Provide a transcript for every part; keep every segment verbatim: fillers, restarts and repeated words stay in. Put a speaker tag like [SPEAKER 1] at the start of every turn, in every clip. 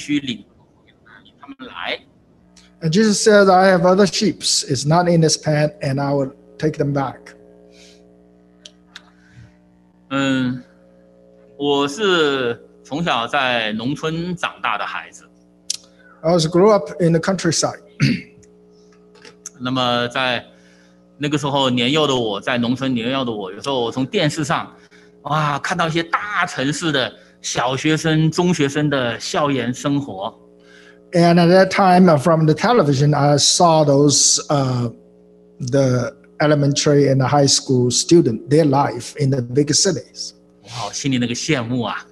[SPEAKER 1] 须领领他们来。
[SPEAKER 2] And Jesus said, I have other sheep. It's not in this pen, and I will take them back.
[SPEAKER 1] 嗯，我是从小在农村长大的孩子。
[SPEAKER 2] I was grew up in the countryside.
[SPEAKER 1] 那么在那个时候年幼的我，在农村年幼的我，有时候我从电视上，哇，看到一些大城市的小学生、中学生的校园生活。
[SPEAKER 2] And at that time, from the television, I saw those uh, the elementary and the high school student, their life in the big cities.
[SPEAKER 1] 哇，心里那个羡慕啊！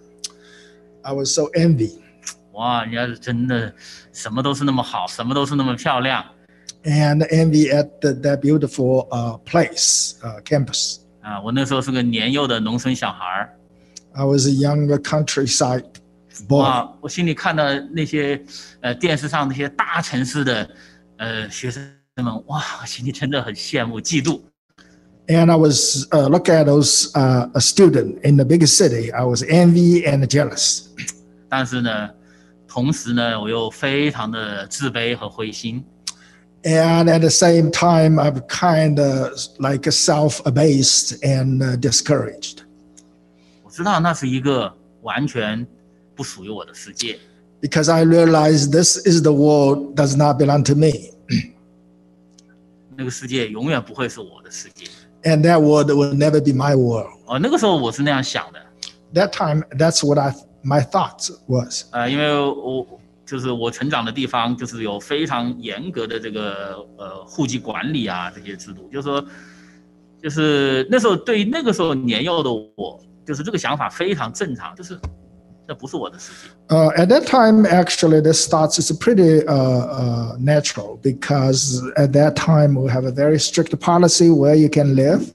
[SPEAKER 2] I was so envy.
[SPEAKER 1] 哇，人家是真的什么都是那么好，什么都是那么漂亮。
[SPEAKER 2] And envy at the, that beautiful uh, place, uh, campus.
[SPEAKER 1] 啊，我那时候是个年幼的农村小孩。
[SPEAKER 2] I was a younger countryside boy.
[SPEAKER 1] 哇，我心里看到那些呃电视上那些大城市的呃学生们，哇，我心里真的很羡慕、嫉妒。
[SPEAKER 2] And I was uh, look at those uh, a student in the big city. I was envy and jealous.
[SPEAKER 1] 但是呢，同时呢，我又非常的自卑和灰心。
[SPEAKER 2] And at the same time, I'm kind of like self-abased and uh, discouraged.
[SPEAKER 1] 我知道那是一个完全不属于我的世界。
[SPEAKER 2] Because I realized this is the world does not belong to me.
[SPEAKER 1] 那个世界永远不会是我的世界。
[SPEAKER 2] And that world will never be my world.
[SPEAKER 1] 哦，那个时候我是那样想的。
[SPEAKER 2] That time, that's what I my thoughts was.
[SPEAKER 1] 呃，因为我就是我成长的地方，就是有非常严格的这个呃户籍管理啊这些制度，就是说，就是那时候对于那个时候年幼的我，就是这个想法非常正常，就是那不是我的世界。
[SPEAKER 2] Uh, at that time, actually, this thoughts is pretty uh, uh, natural because at that time we have a very strict policy where you can live.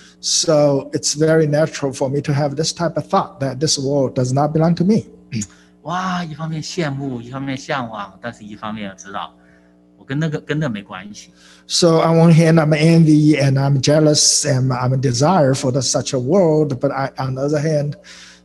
[SPEAKER 2] So it's very natural for me to have this type of thought that this world does not belong to me.
[SPEAKER 1] 哇，一方面羡慕，一方面向往，但是一方面知道，我跟那个跟那没关系。
[SPEAKER 2] So on one hand, I'm envy and I'm jealous and I'm a desire for the, such a world. But I, on the other hand,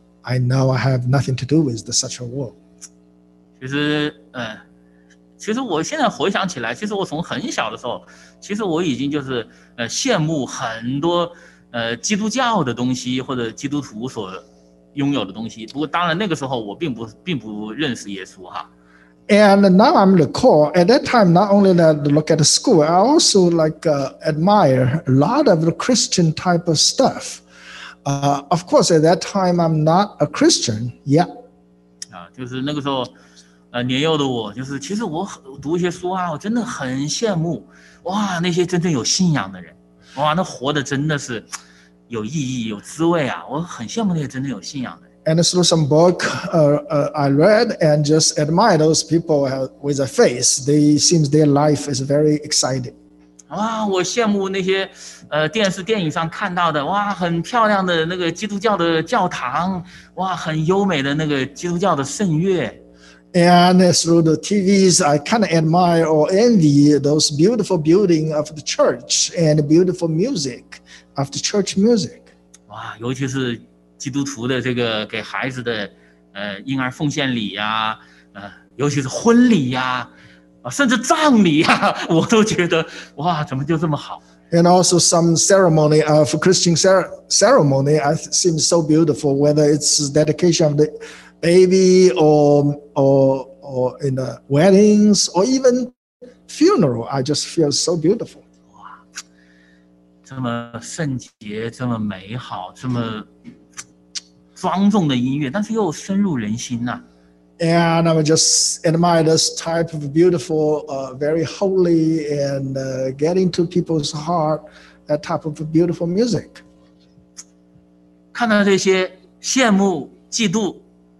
[SPEAKER 2] I know I have nothing to do with the, such a world.
[SPEAKER 1] 其实，呃，其实我现在回想起来，其实我从很小的时候，其实我已经就是呃羡慕很多呃基督教的东西或者基督徒所拥有的东西。不过当然那个时候我并不并不认识耶稣哈。
[SPEAKER 2] And now I'm the core. At that time, not only that to look at the school, I also like uh, admire a lot of the Christian type of stuff. Uh, of course, at that time, I'm not a Christian yet.
[SPEAKER 1] 啊，就是那个时候，呃，年幼的我，就是其实我读一些书啊，我真的很羡慕，哇，那些真正有信仰的人，哇，那活的真的是有意义、有滋味啊，我很羡慕那些真正有信仰的人。
[SPEAKER 2] And through some book uh, uh, I read and just admire those people uh, with a faith. They seems their life is very exciting.
[SPEAKER 1] 哇，我羡慕那些呃电视电影上看到的，哇，很漂亮的那个基督教的教堂，哇，很优美的那个基督教的圣乐。
[SPEAKER 2] And through the T Vs, I kind of admire or envy those beautiful building of the church and the beautiful music of the church music.
[SPEAKER 1] 哇，尤其是基督徒的这个给孩子的呃婴儿奉献礼呀、啊，呃，尤其是婚礼呀、啊，啊，甚至葬礼呀、啊，我都觉得哇，怎么就这么好？
[SPEAKER 2] And also some ceremony of Christian cer- ceremony, I th- seems so beautiful. Whether it's dedication of the baby or or or in the weddings or even funeral, I just feel so beautiful.
[SPEAKER 1] 哇，这么圣洁，这么美好，这么庄重的音乐，但是又深入人心呐、啊。
[SPEAKER 2] And I would just admire this type of beautiful, uh, very holy, and uh, get into people's heart, that type of beautiful music.
[SPEAKER 1] 看到这些羡慕、嫉妒，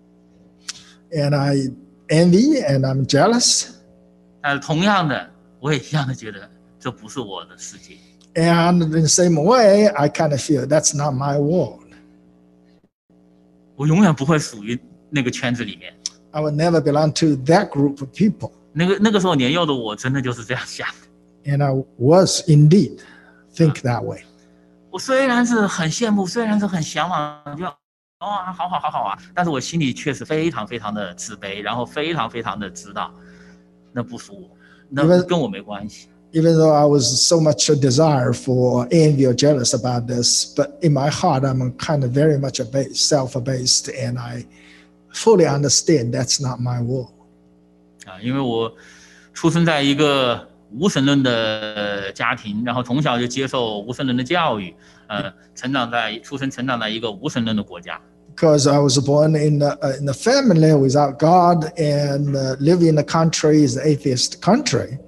[SPEAKER 2] And I envy and I'm jealous.
[SPEAKER 1] 呃，同样的，我也一样的觉得这不是我的世界。
[SPEAKER 2] And in the same way, I kind of feel that's not my world.
[SPEAKER 1] 我永远不会属于那个圈子里面。
[SPEAKER 2] I would never belong to that group of people.
[SPEAKER 1] 那个那个时候年幼的我真的就是这样想的。
[SPEAKER 2] And I was indeed think that way.
[SPEAKER 1] 我虽然是很羡慕，虽然是很向往，就啊，好好好好啊，但是我心里确实非常非常的自卑，然后非常非常的知道，那不属我，那跟我没关系。
[SPEAKER 2] Even though I was so much a desire for envy or jealous about this, but in my heart, I'm kind of very much abased, self-abased, and I fully understand that's not my will.
[SPEAKER 1] 啊，因为我出生在一个无神论的家庭，然后从小就接受无神论的教育，呃，成长在出生成长在一个无神论的国家。
[SPEAKER 2] Because I was born in a, in a family without God and uh, live in a country is an atheist country.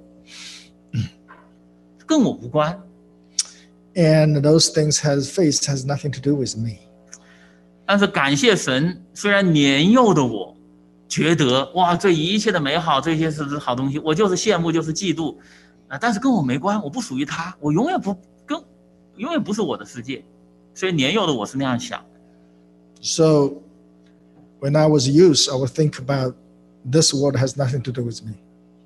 [SPEAKER 1] 跟我无关。
[SPEAKER 2] And those things has faith has nothing to do with me.
[SPEAKER 1] 但是感谢神，虽然年幼的我觉得哇，这一切的美好，这些是好东西，我就是羡慕，就是嫉妒，啊，但是跟我没关，我不属于他，我永远不跟，永远不是我的世界。所以年幼的我是那样想。
[SPEAKER 2] So, when I was youth, I would think about this world has nothing to do with me.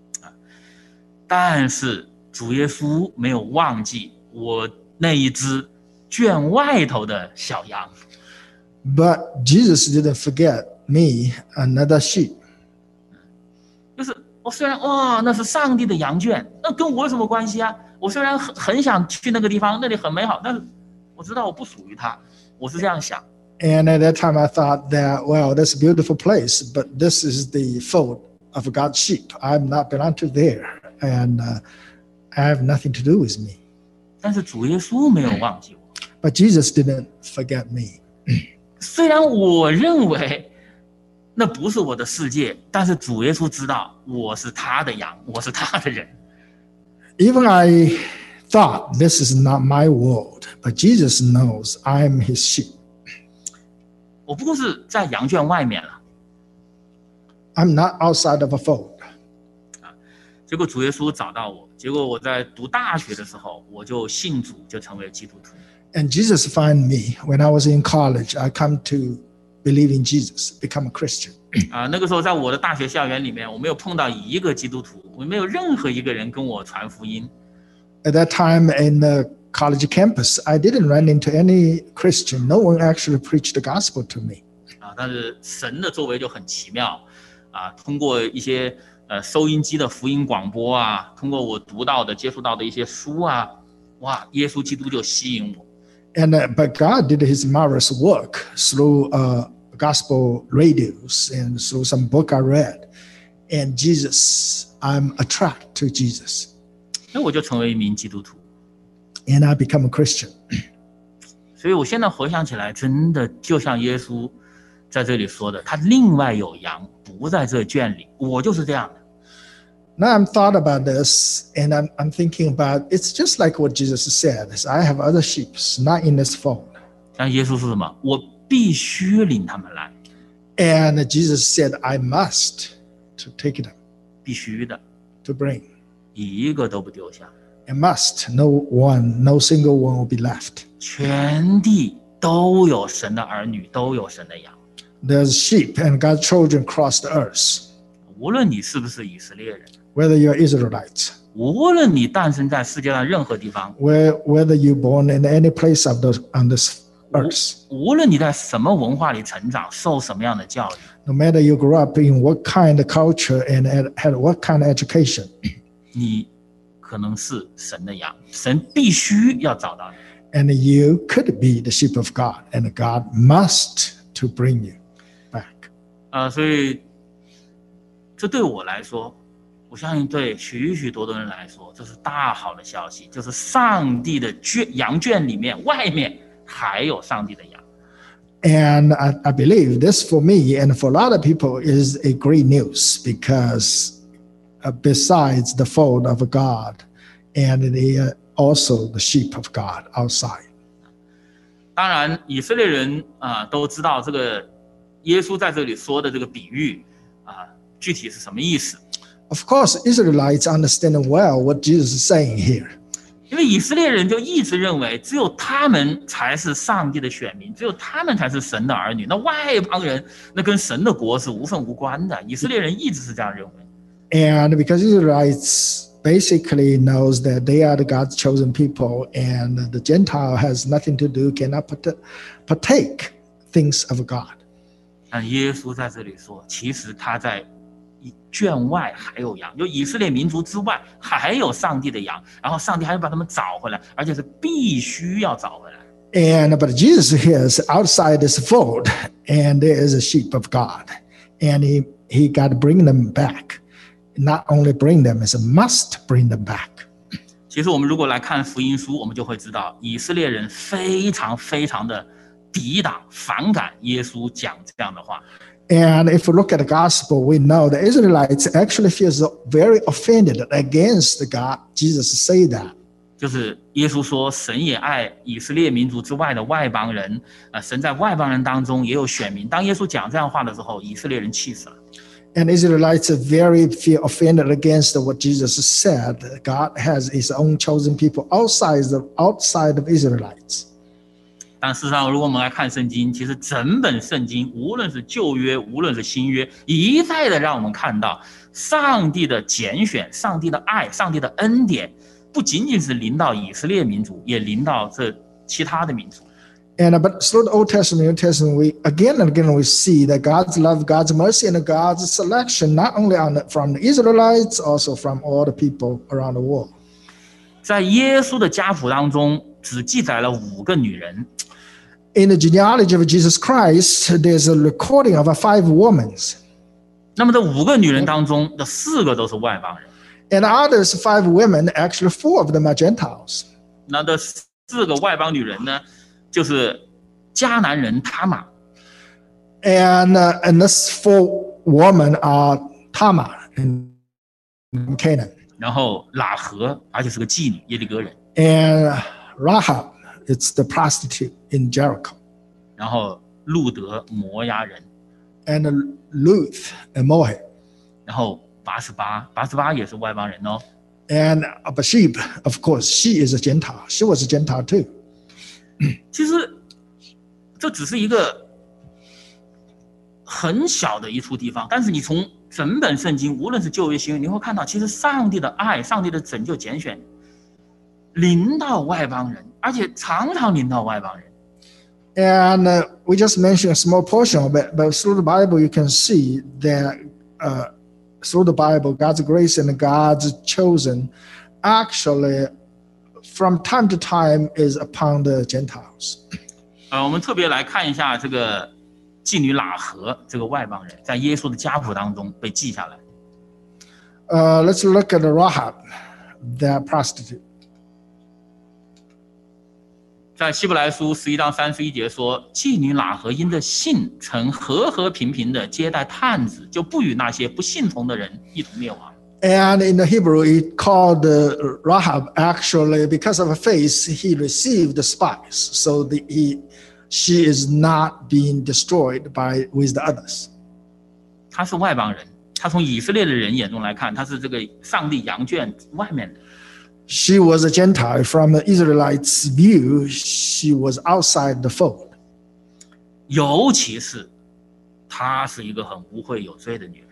[SPEAKER 1] 但是主耶稣没有忘记我那一只圈外头的小羊。
[SPEAKER 2] But Jesus didn't forget me, another sheep.
[SPEAKER 1] 就是我虽然哇，那是上帝的羊圈，那跟我有什么关系啊？我虽然很很想去那个地方，那里很美好，但是我知道我不属于他，我是这样想。
[SPEAKER 2] And at that time, I thought that, well, that's a beautiful place, but this is the fold of God's sheep. I'm not belong to there, and uh, I have nothing to do with me.
[SPEAKER 1] 但是主耶稣没有忘记我。
[SPEAKER 2] But Jesus didn't forget me.
[SPEAKER 1] 虽然我认为那不是我的世界，但是主耶稣知道我是他的羊，我是他的人。
[SPEAKER 2] Even I thought this is not my world, but Jesus knows I'm his sheep.
[SPEAKER 1] 我不过是在羊圈外面了。
[SPEAKER 2] I'm not outside of a fold.
[SPEAKER 1] 结果主耶稣找到我，结果我在读大学的时候，我就信主，就成为基督徒。
[SPEAKER 2] And Jesus found me when I was in college. I come to believe in Jesus, become a Christian.
[SPEAKER 1] 啊，那个时候在我的大学校园里面，我没有碰到一个基督徒，我没有任何一个人跟我传福音。
[SPEAKER 2] At that time in the college campus, I didn't run into any Christian. No one actually preached the gospel to me.
[SPEAKER 1] 啊，但是神的作为就很奇妙，啊，通过一些呃收音机的福音广播啊，通过我读到的、接触到的一些书啊，哇，耶稣基督就吸引我。
[SPEAKER 2] And uh, but God did his marvelous work through uh, gospel radios and through some book I read. And Jesus, I'm attracted to Jesus.
[SPEAKER 1] 那我就成为一名基督徒。
[SPEAKER 2] And I become a Christian.
[SPEAKER 1] 所以我现在回想起来，真的就像耶稣在这里说的，他另外有羊不在这圈里，我就是这样的。
[SPEAKER 2] Now I'm thought about this, and I'm, I'm thinking about it's just like what Jesus said. I have other sheep, not in this fold.
[SPEAKER 1] 但耶稣说什么？我必须领他们来。
[SPEAKER 2] And Jesus said, I must to take them.
[SPEAKER 1] 必须的。
[SPEAKER 2] To bring.
[SPEAKER 1] 一个都不丢下。
[SPEAKER 2] And must, no one, no single one will be left.
[SPEAKER 1] 全地都有神的儿女，都有神的羊。
[SPEAKER 2] There's sheep and God's children across the earth.
[SPEAKER 1] 无论你是不是以色列人。
[SPEAKER 2] Whether you're Israelites,
[SPEAKER 1] 无论你诞生在世界上任何地方
[SPEAKER 2] whether you're born in any place of the, on this earth,
[SPEAKER 1] 无论你在什么文化里成长，受什么样的教育
[SPEAKER 2] no matter you grew up in what kind of culture and had what kind of education,
[SPEAKER 1] 你可能是神的羊，神必须要找到你。
[SPEAKER 2] And you could be the sheep of God, and God must to bring you back.
[SPEAKER 1] 呃，所以这对我来说，我相信对许许多多人来说，这是大好的消息，就是上帝的圈羊圈里面，外面还有上帝的羊。
[SPEAKER 2] And I, I believe this for me and for a lot of people is a great news because uh, besides the fold of God and the, uh, also the sheep of God outside.
[SPEAKER 1] 当然，以色列人啊、呃、都知道这个耶稣在这里说的这个比喻啊、呃，具体是什么意思。
[SPEAKER 2] Of course, Israelites understand well what Jesus is saying here.
[SPEAKER 1] 因为以色列人就一直认为，只有他们才是上帝的选民，只有他们才是神的儿女。那外邦人，那跟神的国是无分无关的。以色列人一直是这样认为。
[SPEAKER 2] And because Israelites basically knows that they are the God's chosen people, and the Gentile has nothing to do, cannot partake things of God.
[SPEAKER 1] 但耶稣在这里说，其实他在圈外还有羊，就以色列民族之外还有上帝的羊，然后上帝还要把他们找回来，而且是必须要找回来。
[SPEAKER 2] And but Jesus here is outside this fold, and there is a sheep of God, and he he got to bring them back. Not only bring them, it's a must bring them back.
[SPEAKER 1] 其实我们如果来看福音书，我们就会知道，以色列人非常非常的抵挡、反感耶稣讲这样的话。
[SPEAKER 2] And if we look at the gospel, we know the Israelites actually feels very offended against God. Jesus say that.
[SPEAKER 1] 就是耶稣说，神也爱以色列民族之外的外邦人，呃，神在外邦人当中也有选民。当耶稣讲这样话的时候，以色列人气死了。
[SPEAKER 2] And Israelites are very feel offended against what Jesus said. God has his own chosen people outside of, outside of Israelites.
[SPEAKER 1] 但事实上，如果我们来看圣经，其实整本圣经，无论是旧约，无论是新约，一再的让我们看到上帝的拣选、上帝的爱、上帝的恩典，不仅仅是临到以色列民族，也临到这其他的民族。
[SPEAKER 2] And but through the Old Testament, New Testament, we again and again we see that God's love, God's mercy, and God's selection not only on the, from the Israelites, also from all the people around the world.
[SPEAKER 1] 在耶稣的家谱当中，只记载了五个女人。
[SPEAKER 2] In the genealogy of Jesus Christ, there's a recording of five women.
[SPEAKER 1] 那么这五个女人当中的四个都是外邦人。
[SPEAKER 2] And others five women, actually four of them are Gentiles.
[SPEAKER 1] 那这四个外邦女人呢，就是迦南人他玛。
[SPEAKER 2] And uh, and this four women are Tamar in Canaan.
[SPEAKER 1] 然后喇合，而且是个妓女，耶利哥人。
[SPEAKER 2] And Rahab, it's the prostitute in Jericho.
[SPEAKER 1] 然后路德，摩押人。
[SPEAKER 2] And Luth, a Moab.
[SPEAKER 1] 然后拔示巴，拔示巴也是外邦人哦。
[SPEAKER 2] And Bathsheba, of course, she is a Gentile. She was a Gentile too.
[SPEAKER 1] 其实这只是一个很小的一处地方，但是你从整本圣经，无论是旧约新约，你会看到，其实上帝的爱、上帝的拯救拣选临到外邦人，而且常常临到外邦人。
[SPEAKER 2] And uh, we just mentioned a small portion of it, but through the Bible you can see that uh, through the Bible, God's grace and God's chosen actually from time to time is upon the Gentiles.
[SPEAKER 1] 呃，我们特别来看一下这个妓女喇合这个外邦人，在耶稣的家谱当中被记下来。
[SPEAKER 2] Uh, let's look at the Rahab, that prostitute.
[SPEAKER 1] 在希伯来书十一章三十一节说，妓女喇合因着信，曾和和平平的接待探子，就不与那些不信从的人一同灭亡。
[SPEAKER 2] And in the Hebrew, it called uh, Rahab actually because of her faith, he received the spies, so the, he, she is not being destroyed by with the others.
[SPEAKER 1] 他是外邦人，他从以色列的人眼中来看，他是这个上帝羊圈外面的。
[SPEAKER 2] She was a Gentile. From the Israelites' view, she was outside the fold.
[SPEAKER 1] 尤其是她是一个很污秽有罪的女人。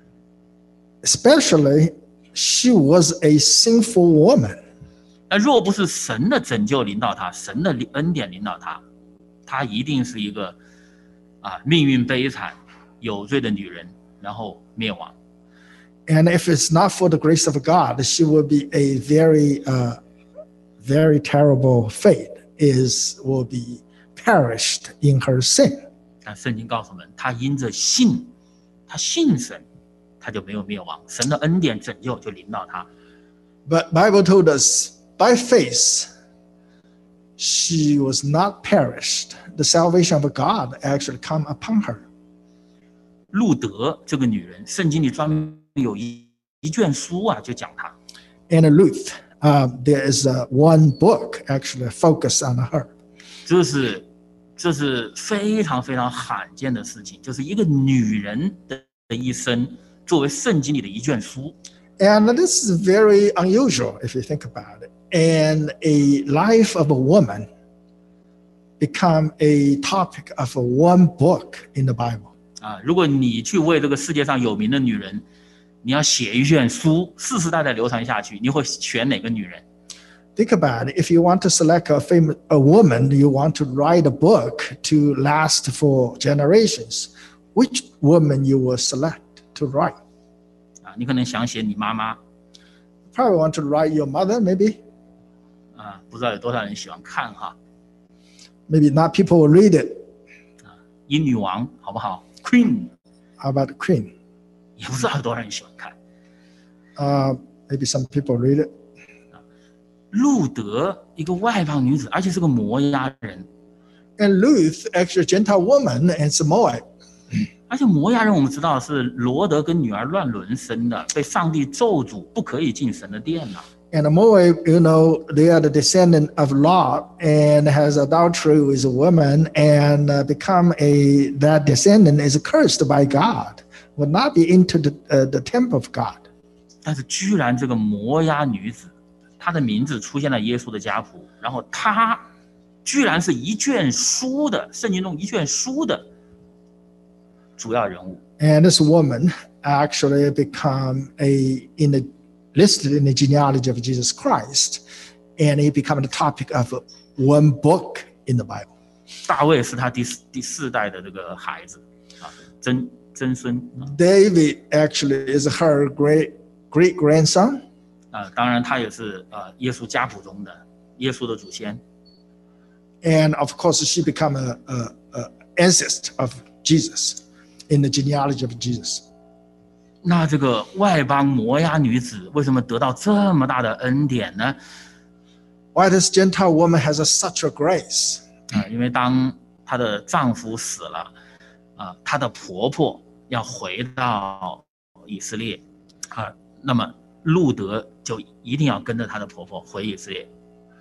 [SPEAKER 2] Especially, she was a sinful woman.
[SPEAKER 1] 那若不是神的拯救领导她，神的恩典领导她，她一定是一个啊命运悲惨、有罪的女人，然后灭亡。
[SPEAKER 2] And if it's not for the grace of God, she would be a very, uh, very terrible fate. Is will be perished in her sin.
[SPEAKER 1] 但圣经告诉我们，她因着信，她信神，她就没有灭亡，神的恩典拯救就临到她。
[SPEAKER 2] But Bible told us by faith, she was not perished. The salvation of God actually come upon her.
[SPEAKER 1] 路德这个女人，圣经里专门有一一卷书啊，就讲她。
[SPEAKER 2] And Ruth, uh, there is uh, one book actually focused on her.
[SPEAKER 1] 这是这是非常非常罕见的事情，就是一个女人的一生作为圣经里的一卷书。
[SPEAKER 2] And this is very unusual if you think about it. And a life of a woman become a topic of a one book in the Bible.
[SPEAKER 1] 啊，如果你去为这个世界上有名的女人，你要写一卷书，世世代代流传下去，你会选哪个女人
[SPEAKER 2] Think about it. If you want to select a famous a woman, you want to write a book to last for generations. Which woman you will select to write?
[SPEAKER 1] 啊，你可能想写你妈妈
[SPEAKER 2] Probably want to write your mother, maybe.
[SPEAKER 1] 啊，不知道有多少人喜欢看哈。
[SPEAKER 2] Maybe not people will read it.
[SPEAKER 1] 英女王好不好 ？Queen
[SPEAKER 2] How about the queen?
[SPEAKER 1] 也不知道有多少人喜欢看。
[SPEAKER 2] Uh, maybe some people read it.
[SPEAKER 1] 路德一个外邦女子，而且是个摩押人，
[SPEAKER 2] And Ruth, actually a Gentile woman, and it's a Moab.
[SPEAKER 1] 而且摩押人我们知道是罗德跟女儿乱伦生的，被上帝咒诅，不可以进神的殿了。
[SPEAKER 2] And the Moab, you know, they are the descendant of Lot and has adultery with a woman and uh, become a, that descendant is cursed by God, will not be into the, uh, the temple of God.
[SPEAKER 1] 但是居然这个摩押女子，她的名字出现在耶稣的家谱，然后她居然是一卷书的圣经中一卷书的主要人物。
[SPEAKER 2] And this woman actually become a, in the, listed in the genealogy of Jesus Christ, and it become the topic of one book in the Bible.
[SPEAKER 1] 大卫是他第四第四代的这个孩子啊，曾曾孙啊。
[SPEAKER 2] David actually is her great great grandson.
[SPEAKER 1] 啊，当然他也是呃耶稣家谱中的耶稣的祖先。
[SPEAKER 2] And of course, she become a, a, a ancestor of Jesus in the genealogy of Jesus.
[SPEAKER 1] 那这个外邦摩押女子为什么得到这么大的恩典呢？
[SPEAKER 2] Why this Gentile woman has a, such a grace?
[SPEAKER 1] 啊，因为当她的丈夫死了，啊，她的婆婆要回到以色列，啊，那么路德就一定要跟着她的婆婆回以色列。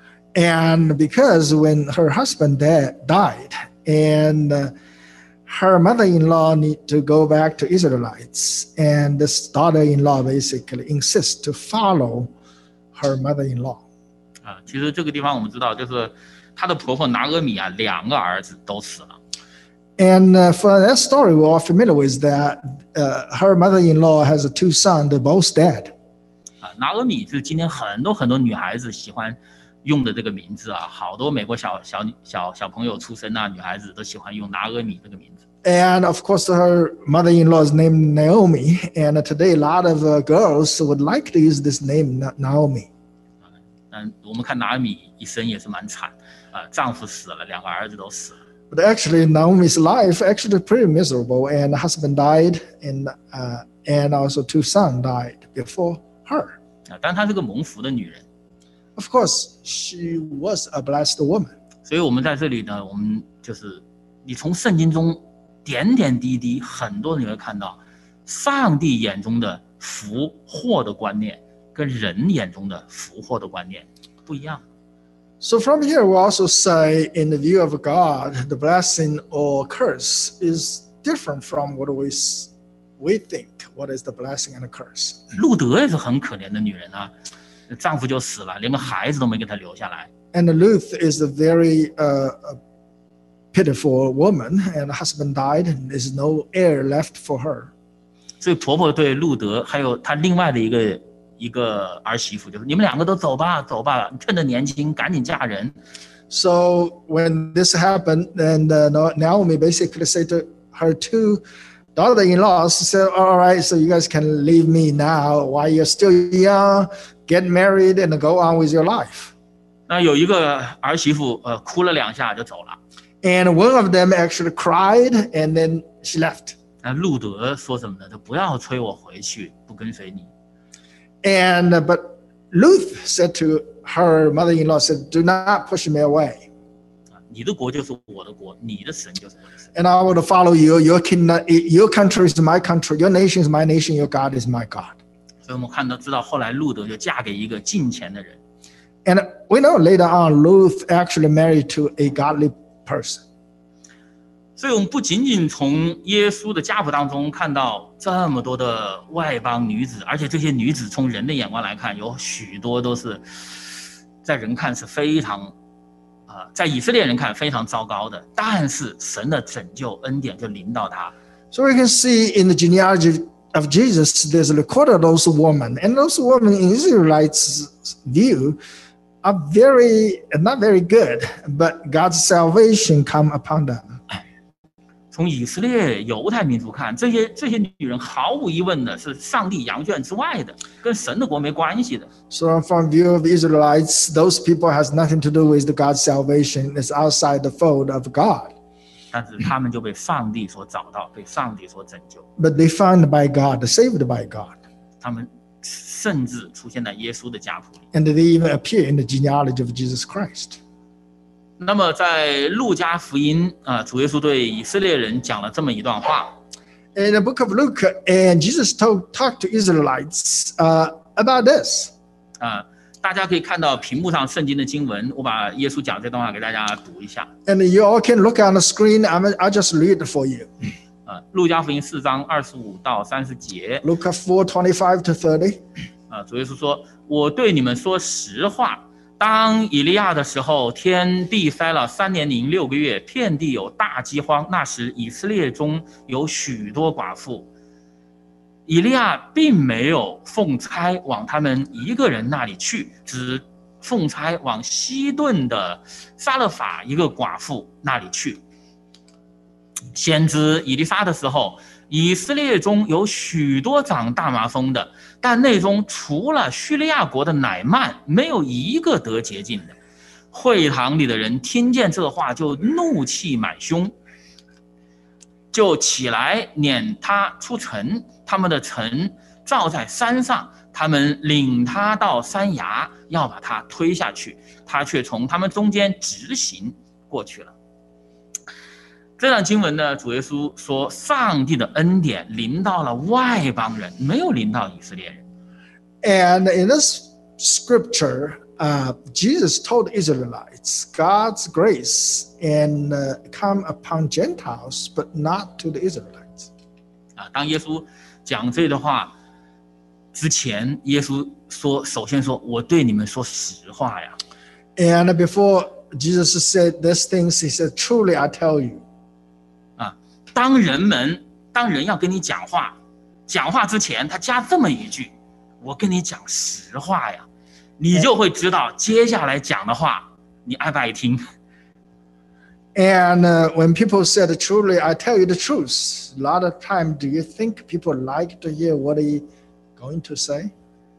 [SPEAKER 2] And because when her husband dad died, and uh, her mother-in-law need to go back to Israelites, and this daughter-in-law basically insists to follow her mother-in-law.
[SPEAKER 1] 啊，其实这个地方我们知道，就是她的婆婆拿俄米啊，两个儿子都死了。
[SPEAKER 2] And uh, for that story, we're all familiar with that. Uh, her mother-in-law has a two sons, they're both dead.
[SPEAKER 1] 啊，拿俄米是今天很多很多女孩子喜欢用的这个名字啊，好多美国小小小小朋友出生啊，女孩子都喜欢用拿俄米这个名字。
[SPEAKER 2] And of course, her mother-in-law is named Naomi. And today, a lot of uh, girls would like to use this name, Na- Naomi.
[SPEAKER 1] 嗯，我们看拿俄米一生也是蛮惨，啊，丈夫死了，两个儿子都死了。
[SPEAKER 2] But actually, Naomi's life actually pretty miserable. And the husband died, and uh, and also two sons died before her.
[SPEAKER 1] 啊，但她是个蒙福的女人，
[SPEAKER 2] Of course, she was a blessed woman.
[SPEAKER 1] 所以我们在这里呢，我们就是你从圣经中点点滴滴，很多你会看到，上帝眼中的福祸的观念跟人眼中的福祸的观念不一样。
[SPEAKER 2] So from here, we also say, in the view of God, the blessing or curse is different from what we s- we think. What is the blessing and the curse?
[SPEAKER 1] 路德也是很可怜的女人啊，丈夫就死了，连个孩子都没给她留下来。
[SPEAKER 2] And Ruth is a very uh, uh, pitiful woman, and the husband died, and there's no heir left for her.
[SPEAKER 1] 所以婆婆对路德还有她另外的一个一个儿媳妇，就是你们两个都走吧，走吧，趁着年轻赶紧嫁人。
[SPEAKER 2] So when this happened, then uh, Na- Naomi basically said to her two daughter-in-laws, said, all right, so you guys can leave me now while you're still young, get married and go on with your life.
[SPEAKER 1] 那有一个儿媳妇，呃，哭了两下就走了。
[SPEAKER 2] And one of them actually cried, and then she left.
[SPEAKER 1] 那路德说什么呢？他不要催我回去，不跟随你。
[SPEAKER 2] And uh, but Ruth said to her mother-in-law, said, do not push me away.
[SPEAKER 1] 啊，你的国就是我的国，你的神就是我的神。
[SPEAKER 2] And I will follow you. Your kingdom, your country is my country. Your nation is my nation. Your God is my God.
[SPEAKER 1] 所以我们看到，知道后来路德就嫁给一个敬虔的人。
[SPEAKER 2] And we know later on, Ruth actually married to a godly person.
[SPEAKER 1] 所以我们不仅仅从耶稣的家谱当中看到这么多的外邦女子，而且这些女子从人的眼光来看，有许多都是在人看是非常，啊、呃，在以色列人看非常糟糕的，但是神的拯救恩典就临到他。
[SPEAKER 2] So we can see in the genealogy of Jesus, there's a record of those women, and those women in Israelites' view are very not very good, but God's salvation come upon them.
[SPEAKER 1] 从以色列犹太民族看，这些这些女人毫无疑问的是上帝羊圈之外的，跟神的国没关系的。
[SPEAKER 2] So from view of Israelites, those people has nothing to do with the God's salvation. It's outside the fold of God.
[SPEAKER 1] 但是他们就被上帝所找到，被上帝所拯救。
[SPEAKER 2] But they found by God, saved by God.
[SPEAKER 1] 他们甚至出现在耶稣的家谱里。
[SPEAKER 2] And they even appear in the genealogy of Jesus Christ.
[SPEAKER 1] 那么在路加福音啊，主耶稣对以色列人讲了这么一段话。
[SPEAKER 2] In the book of Luke, and Jesus told, talked to Israelites uh, about this.
[SPEAKER 1] 啊，大家可以看到屏幕上圣经的经文，我把耶稣讲这段话给大家读一下。
[SPEAKER 2] And you all can look on the screen. I'm, I'll just read it for you.
[SPEAKER 1] 啊，路加福音四章二十五到三十节。
[SPEAKER 2] Luke four twenty-five to thirty.
[SPEAKER 1] 啊，主耶稣说：“我对你们说实话。”当以利亚的时候，天地塞了三年零六个月，遍地有大饥荒。那时以色列中有许多寡妇，以利亚并没有奉差往他们一个人那里去，只奉差往西顿的撒勒法一个寡妇那里去。先知以利沙的时候，以色列中有许多长大麻风的，但内中除了叙利亚国的乃曼，没有一个得洁净的。会堂里的人听见这话，就怒气满胸，就起来撵他出城。他们的城罩在山上，他们领他到山崖，要把他推下去，他却从他们中间直行过去了。这段经文呢，主耶稣说，上帝的恩典临到了外邦人，没有临到以色列人。
[SPEAKER 2] And in this scripture, uh, Jesus told Israelites, God's grace and uh, come upon Gentiles, but not to the Israelites.
[SPEAKER 1] 啊，当耶稣讲这段话之前，耶稣说，首先说，我对你们说实话呀。
[SPEAKER 2] And before Jesus said these things, he said, truly I tell you.
[SPEAKER 1] 啊，当人们当人要跟你讲话，讲话之前，他加这么一句，我跟你讲实话呀，你就会知道接下来讲的话，你爱不爱听。
[SPEAKER 2] And uh, when people said, truly, I tell you the truth, a lot of time, do you think people like to hear what he going to say?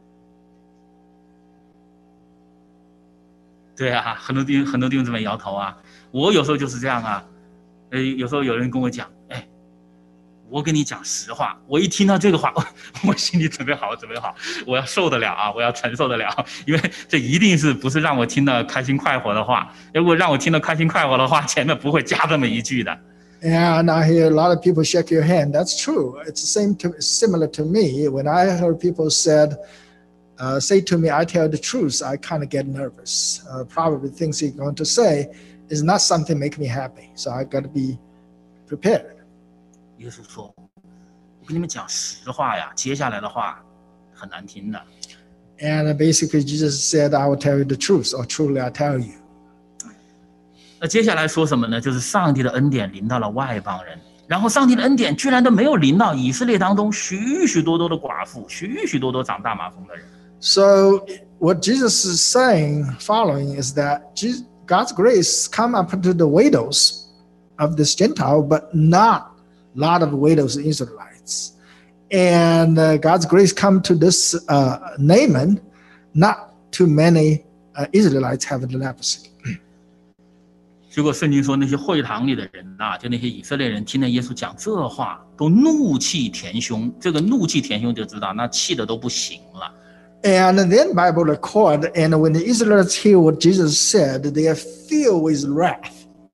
[SPEAKER 1] 对啊，很多弟很多弟兄姊妹摇头啊。我有时候就是这样啊。呃，有时候有人跟我讲，哎，我跟你讲实话，我一听到这个话，我心里准备好，准备好，我要受得了啊，我要承受得了，因为这一定是不是让我听到开心快活的话。如果让我听到开心快活的话，前面不会加这么一句的。
[SPEAKER 2] And I hear a lot of people shake your hand. That's true. It's the same to, similar to me. When I heard people said, uh, say to me, I tell the truth, I kind of get nervous. Uh, probably things he's going to say is not something make me happy. So I got to be prepared.
[SPEAKER 1] 耶稣说，我跟你们讲实话呀，接下来的话很难听的。
[SPEAKER 2] And basically Jesus said, I will tell you the truth, or truly I tell you.
[SPEAKER 1] 那接下来说什么呢？就是上帝的恩典临到了外邦人，然后上帝的恩典居然都没有临到以色列当中许许多多的寡妇，许许多多长大麻风的人。
[SPEAKER 2] So what Jesus is saying, following, is that Jesus, God's grace come up to the widows of this Gentile, but not a lot of widows Israelites. And uh, God's grace come to this uh, Naaman, not too many uh, Israelites having the leprosy.
[SPEAKER 1] 结果圣经说，那些会堂里的人啊，就那些以色列人，听了耶稣讲这话，都怒气填胸。这个怒气填胸就知道，那气的都不行了。
[SPEAKER 2] And then Bible record, and when the Israelites hear what Jesus said, they are filled with wrath.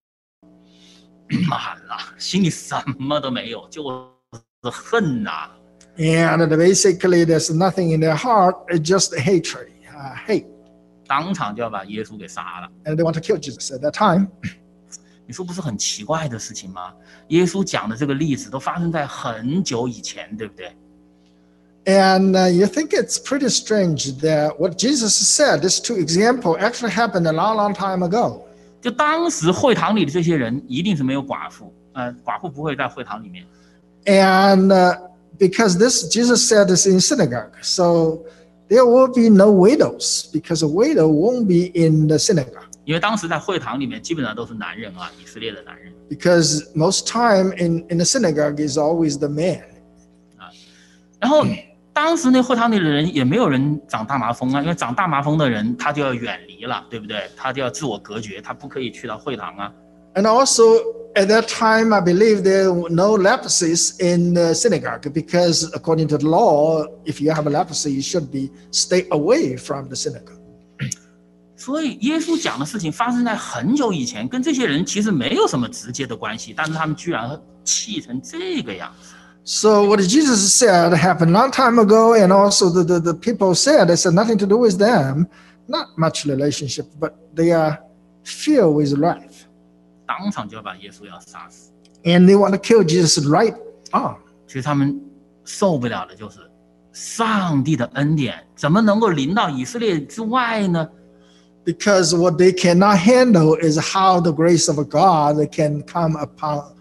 [SPEAKER 1] 满了，心里什么都没有，就是恨呐、啊。
[SPEAKER 2] And basically, there's nothing in their heart, it's just hatred, uh, hate.
[SPEAKER 1] 当场就要把耶稣给杀了。
[SPEAKER 2] And they want to kill Jesus at that time.
[SPEAKER 1] 你说不是很奇怪的事情吗？耶稣讲的这个例子都发生在很久以前，对不对？
[SPEAKER 2] And uh, you think it's pretty strange that what Jesus said, these two examples, actually happened a long, long time ago.
[SPEAKER 1] 就当时会堂里的这些人一定是没有寡妇，呃，寡妇不会在会堂里面。
[SPEAKER 2] And uh, because this, Jesus said this in synagogue, so there will be no widows because a widow won't be in the synagogue.
[SPEAKER 1] 因为当时在会堂里面基本上都是男人啊，以色列的男人。
[SPEAKER 2] Because most time in, in the synagogue is always the man.
[SPEAKER 1] 啊，然后当时那会堂里的人也没有人长大麻风啊，因为长大麻风的人他就要远离了，对不对？他就要自我隔绝，他不可以去到会堂啊。
[SPEAKER 2] And also at that time, I believe there were no leprosies in the synagogue because according to the law, if you have a leprosy, you should be stay away from the synagogue.
[SPEAKER 1] 所以耶稣讲的事情发生在很久以前，跟这些人其实没有什么直接的关系，但是他们居然气成这个样子。
[SPEAKER 2] So what Jesus said happened a long time ago, and also the, the, the people said it had nothing to do with them, not much relationship, but they are filled with wrath.
[SPEAKER 1] 当场就要把耶稣要杀死。
[SPEAKER 2] And they want to kill Jesus right on.
[SPEAKER 1] 其实他们受不了的就是上帝的恩典怎么能够临到以色列之外呢？
[SPEAKER 2] Because what they cannot handle is how the grace of God can come upon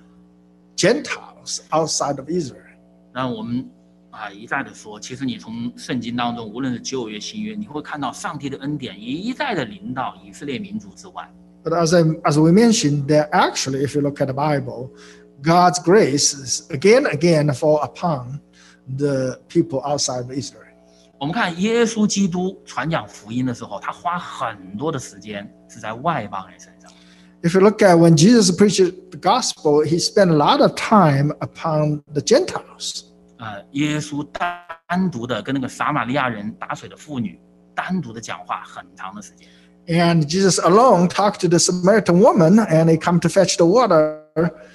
[SPEAKER 2] Gentiles outside of Israel.
[SPEAKER 1] 那我们啊一再的说，其实你从圣经当中，无论是旧约、新约，你会看到上帝的恩典一再的临到以色列民族之外。
[SPEAKER 2] But as I, as we mentioned, that actually, if you look at the Bible, God's grace is again and again fall upon the people outside of Israel.
[SPEAKER 1] 我们看耶稣基督传讲福音的时候，他花很多的时间是在外邦人身上。
[SPEAKER 2] If you look at when Jesus preached the gospel, he spent a lot of time upon the Gentiles.
[SPEAKER 1] 呃，耶稣单独的跟那个撒玛利亚人打水的妇女单独的讲话很长的时间。
[SPEAKER 2] And Jesus alone talked to the Samaritan woman, and he come to fetch the water.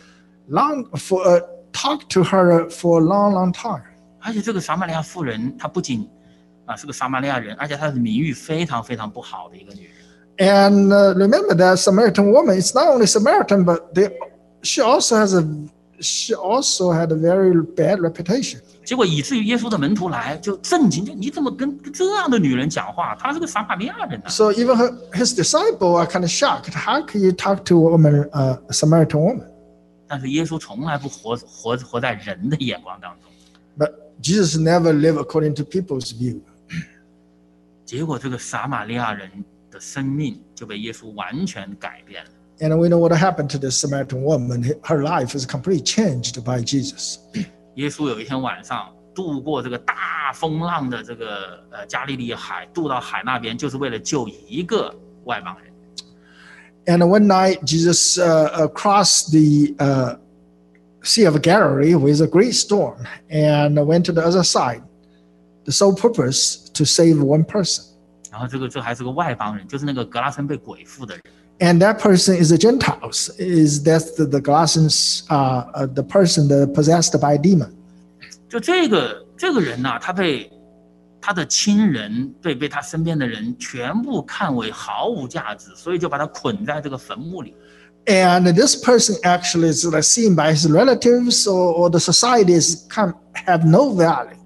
[SPEAKER 2] Long for uh, talk to her for a long, long time.
[SPEAKER 1] 而且这个撒玛利亚妇人，她不仅啊是个撒玛利亚人，而且她是名誉非常非常不好的一个女人。
[SPEAKER 2] And uh, remember that Samaritan woman, it's not only Samaritan, but they, she also has a, she also had a very bad reputation.
[SPEAKER 1] 结果以至于耶稣的门徒来就震惊，就你怎么跟这样的女人讲话？她是个撒玛利亚人啊。
[SPEAKER 2] So even her, his disciple are kind of shocked. How can you talk to a woman, uh, a Samaritan woman?
[SPEAKER 1] 但是耶稣从来不活活活在人的眼光当中。
[SPEAKER 2] But Jesus never lived according to people's view.
[SPEAKER 1] 结果这个撒玛利亚人的生命就被耶稣完全改变了。
[SPEAKER 2] And we know what happened to this Samaritan woman. Her life is completely changed by Jesus.
[SPEAKER 1] 耶稣有一天晚上渡过这个大风浪的这个呃加利利海，渡到海那边，就是为了救一个外邦人。
[SPEAKER 2] And one night, Jesus uh, crossed the uh, Sea of Galilee with a great storm and went to the other side. The sole purpose to save one person.
[SPEAKER 1] 然后这个这还是个外邦人，就是那个格拉森被鬼附的人。
[SPEAKER 2] And that person is the Gentiles. Is that the, the Galatians, uh, uh, the person that possessed by a demon?
[SPEAKER 1] 就这个这个人呐、啊，他被他的亲人被被他身边的人全部看为毫无价值，所以就把他捆在这个坟墓里。
[SPEAKER 2] And this person actually is like seen by his relatives or, or the societies come, have no value.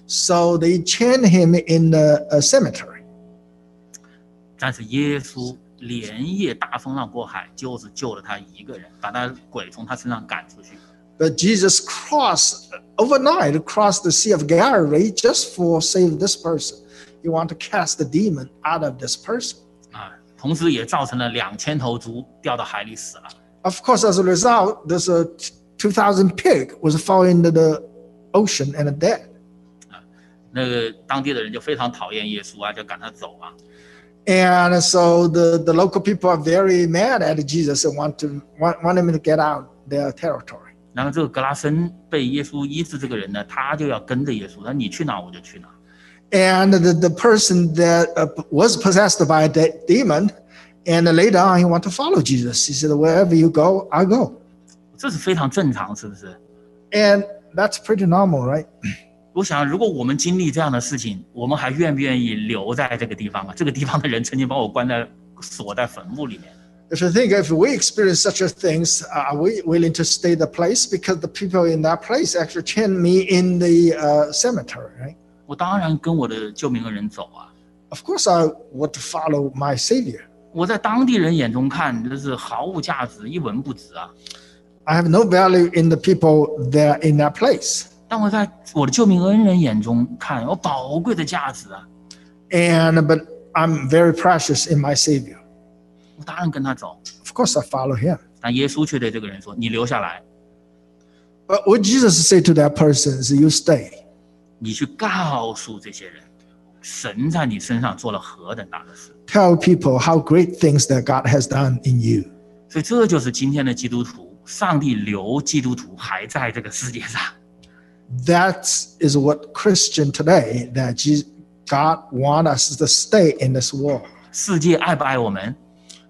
[SPEAKER 2] So they chain him in the a cemetery.
[SPEAKER 1] 但是耶稣连夜大风浪过海，就是救了他一个人，把他鬼从他身上赶出去。
[SPEAKER 2] But Jesus crossed overnight across the Sea of Galilee just for save this person. He want to cast the demon out of this person.
[SPEAKER 1] 啊，同时也造成了两千头猪掉到海里死了。
[SPEAKER 2] Of course, as a result, this uh, two thousand pig was fall into the ocean and dead.
[SPEAKER 1] 啊，那个当地的人就非常讨厌耶稣啊，就赶他走啊。
[SPEAKER 2] And so the, the local people are very mad at Jesus and want to want, want him to get out their territory.
[SPEAKER 1] 然后这个格拉森被耶稣医治，这个人呢，他就要跟着耶稣，他你去哪我就去哪。
[SPEAKER 2] And the, the person that uh, was possessed by a de- demon, and later on he want to follow Jesus. He said, "Wherever you go, I go."
[SPEAKER 1] 这是非常正常，是不是？
[SPEAKER 2] And that's pretty normal, right?
[SPEAKER 1] 我想，如果我们经历这样的事情，我们还愿不愿意留在这个地方啊？这个地方的人曾经把我关在锁在坟墓里面。
[SPEAKER 2] If you think if we experience such a things, are we willing to stay the place? Because the people in that place actually chained me in the uh, cemetery, right?
[SPEAKER 1] 我当然跟我的救命恩人走啊。
[SPEAKER 2] Of course, I want to follow my Savior.
[SPEAKER 1] 我在当地人眼中看，这是毫无价值，一文不值啊。
[SPEAKER 2] I have no value in the people that are in that place.
[SPEAKER 1] 但我在我的救命恩人眼中看，有宝贵的价值啊。
[SPEAKER 2] And but I'm very precious in my Savior.
[SPEAKER 1] 我当然跟他走。
[SPEAKER 2] Of course, I follow him.
[SPEAKER 1] 但耶稣却对这个人说：“你留下来，
[SPEAKER 2] But what Jesus said to that person is, "You stay."
[SPEAKER 1] 你去告诉这些人，神在你身上做了何等大的事。”
[SPEAKER 2] Tell people how great things that God has done in you.
[SPEAKER 1] 所以这就是今天的基督徒，上帝留基督徒还在这个世界上。
[SPEAKER 2] That is what Christian today, that Jesus, God wants us to stay in this world.
[SPEAKER 1] 世界爱不爱我们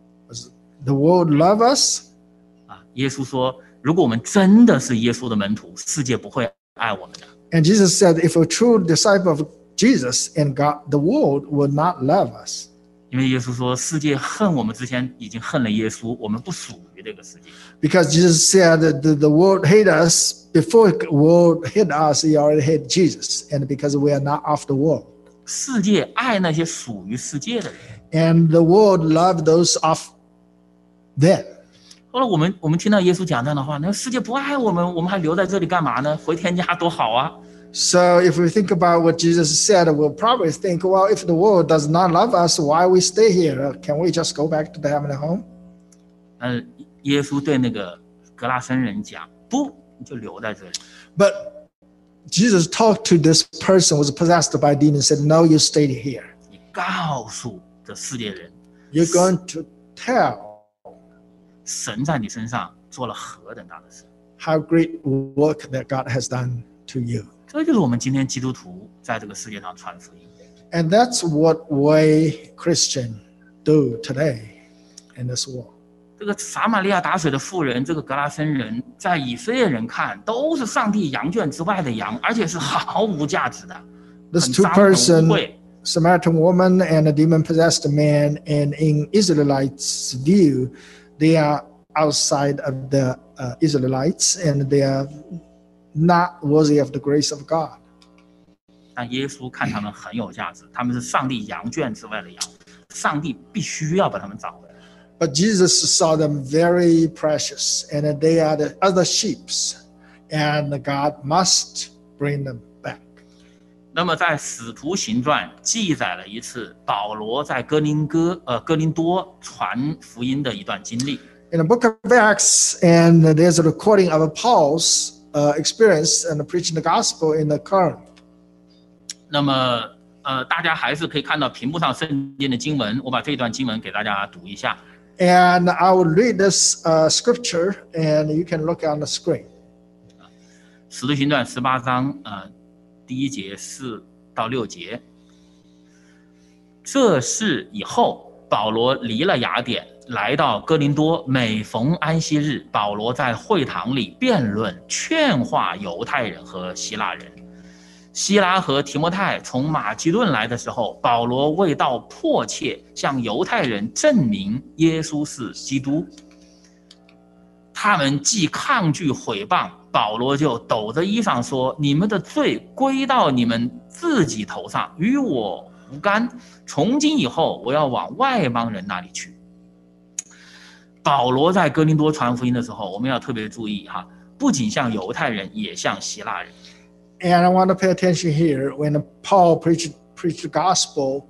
[SPEAKER 2] The world love us.
[SPEAKER 1] 啊？耶稣说，如果我们真的是耶稣的门徒，世界不会爱我们的。
[SPEAKER 2] And Jesus said, if a true disciple of Jesus and God, the world will not love us.
[SPEAKER 1] 因为耶稣说，世界恨我们之前已经恨了耶稣，我们不属于这个世界。
[SPEAKER 2] Because Jesus said that the, the world hate us, before the world hate us, he already hate Jesus. And because we are not of the world.
[SPEAKER 1] 世界爱那些属于世界的人。
[SPEAKER 2] And the world love those of them.
[SPEAKER 1] 后来我们我们听到耶稣讲这样的话，那世界不爱我们，我们还留在这里干嘛呢？回天家多好啊！
[SPEAKER 2] So if we think about what Jesus said, we'll probably think, well, if the world does not love us, why we stay here? Can we just go back to the heavenly home?
[SPEAKER 1] 呃，耶稣对那个格拉森人讲，不，你就留在这里。
[SPEAKER 2] But Jesus talked to this person who was possessed by demons, said, no, you stay here.
[SPEAKER 1] 你告诉这世界人，
[SPEAKER 2] You're going to tell
[SPEAKER 1] 神在你身上做了何等大的事。
[SPEAKER 2] how great work that God has done to you.
[SPEAKER 1] 这就是我们今天基督徒在这个世界上传福音。
[SPEAKER 2] And that's what we Christian do today in this world.
[SPEAKER 1] 这个撒玛利亚打水的妇人，这个格拉森人，在以色列人看都是上帝羊圈之外的羊，而且是毫无价值的。
[SPEAKER 2] This
[SPEAKER 1] 很
[SPEAKER 2] two
[SPEAKER 1] 脏很污
[SPEAKER 2] person,
[SPEAKER 1] 秽。
[SPEAKER 2] Samaritan woman and a demon-possessed man, and in Israelites' view, they are outside of the uh, Israelites, and they are not worthy of the grace of God.
[SPEAKER 1] 但耶稣看他们很有价值，他们是上帝羊圈之外的羊，上帝必须要把他们找回来。
[SPEAKER 2] But Jesus saw them very precious, and they are the other sheep, and God must bring them back.
[SPEAKER 1] 那么在《使徒行传》记载了一次保罗在哥林哥呃哥林多传福音的一段经历。
[SPEAKER 2] In the book of Acts, and there's a recording of Paul's uh, experience and preaching the gospel in the Corinth.
[SPEAKER 1] 那么呃，大家还是可以看到屏幕上圣经的经文，我把这段经文给大家读一下。
[SPEAKER 2] And I will read this uh, scripture, and you can look on the screen.
[SPEAKER 1] 使徒行传十八章呃第一节四到六节。这事以后，保罗离了雅典，来到哥林多。每逢安息日，保罗在会堂里辩论、劝化犹太人和希腊人。希拉和提摩太从马其顿来的时候，保罗为道迫切向犹太人证明耶稣是基督。他们既抗拒毁谤，保罗就抖着衣裳说：“你们的罪归到你们自己头上，与我无干。从今以后，我要往外邦人那里去。”保罗在哥林多传福音的时候，我们要特别注意哈，不仅向犹太人，也向希腊人。
[SPEAKER 2] And I want to pay attention here when Paul preached, preached the gospel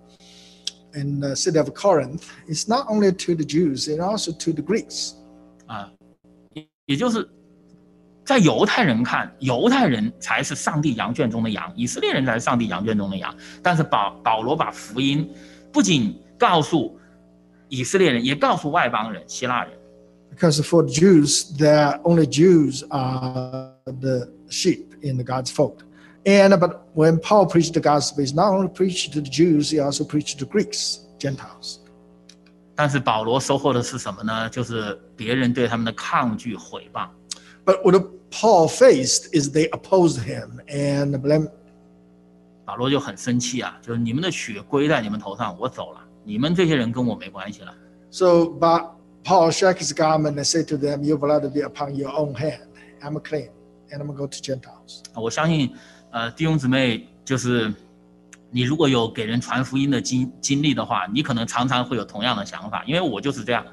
[SPEAKER 2] in the city of Corinth, it's not only to the Jews, and also to the Greeks.
[SPEAKER 1] 啊，也就是在犹太人看，犹太人才是上帝羊圈中的羊，以色列人才是上帝羊圈中的羊。但是保保罗把福音不仅告诉以色列人，也告诉外邦人、希腊人。
[SPEAKER 2] Because for the Jews, that only Jews are the sheep in the God's fold. And but when Paul preached the gospel, he's not only preached to the Jews, he also preached to the Greeks, Gentiles.
[SPEAKER 1] 但是保罗收获的是什么呢？就是别人对他们的抗拒、毁谤。
[SPEAKER 2] But what Paul faced is they opposed him and blamed.
[SPEAKER 1] 保罗就很生气啊，就是你们的血归在你们头上，我走了，你们这些人跟我没关系了。
[SPEAKER 2] So, but Paul shook his garment and said to them, "Your blood be upon your own hand. I'm clean, and I'm going to go to Gentiles."
[SPEAKER 1] 我相信，呃，弟兄姊妹，就是你如果有给人传福音的经经历的话，你可能常常会有同样的想法，因为我就是这样。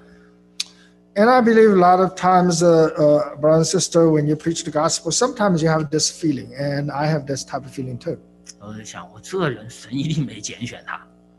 [SPEAKER 2] And I believe a lot of times, uh, uh, brother and sister, when you preach the gospel, sometimes you have this feeling, and I have this type of feeling too.
[SPEAKER 1] 我在想，我这人神一定没拣选他。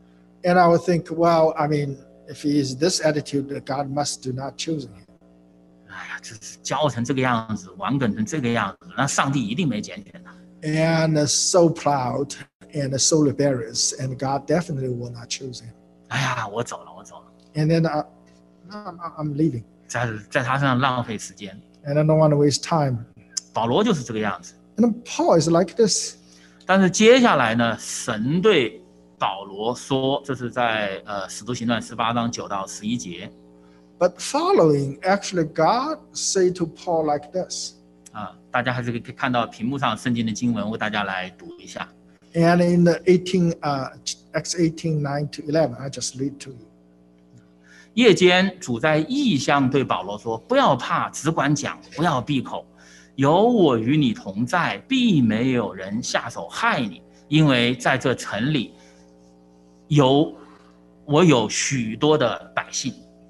[SPEAKER 2] And I would think, well, I mean, if he is this attitude, God must do not choose him.
[SPEAKER 1] 哎呀，这教成这个样子，顽梗成这个样子，那上帝一定没拣选他。
[SPEAKER 2] And so proud and so rebellious, and God definitely will not choose him.
[SPEAKER 1] 哎呀，我走了，我走了。
[SPEAKER 2] And then I, I'm, I'm leaving.
[SPEAKER 1] 在在他身上浪费时间。
[SPEAKER 2] And I don't want to waste time.
[SPEAKER 1] 保罗就是这个样子。
[SPEAKER 2] And Paul is like this.
[SPEAKER 1] 但是接下来呢，神对保罗说，这是在呃《使徒行传》十八章九到十一节。
[SPEAKER 2] But following, actually, God say to Paul like this.
[SPEAKER 1] 啊，大家还是可以看到屏幕上圣经的经文，为大家来读一下。
[SPEAKER 2] And in the eighteen, uh, Acts eighteen, nine to eleven, I just read to you.
[SPEAKER 1] 夜间，主在异象对保罗说：“不要怕，只管讲，不要闭口。有我与你同在，必没有人下手害你，因为在这城里有我有许多的百姓。”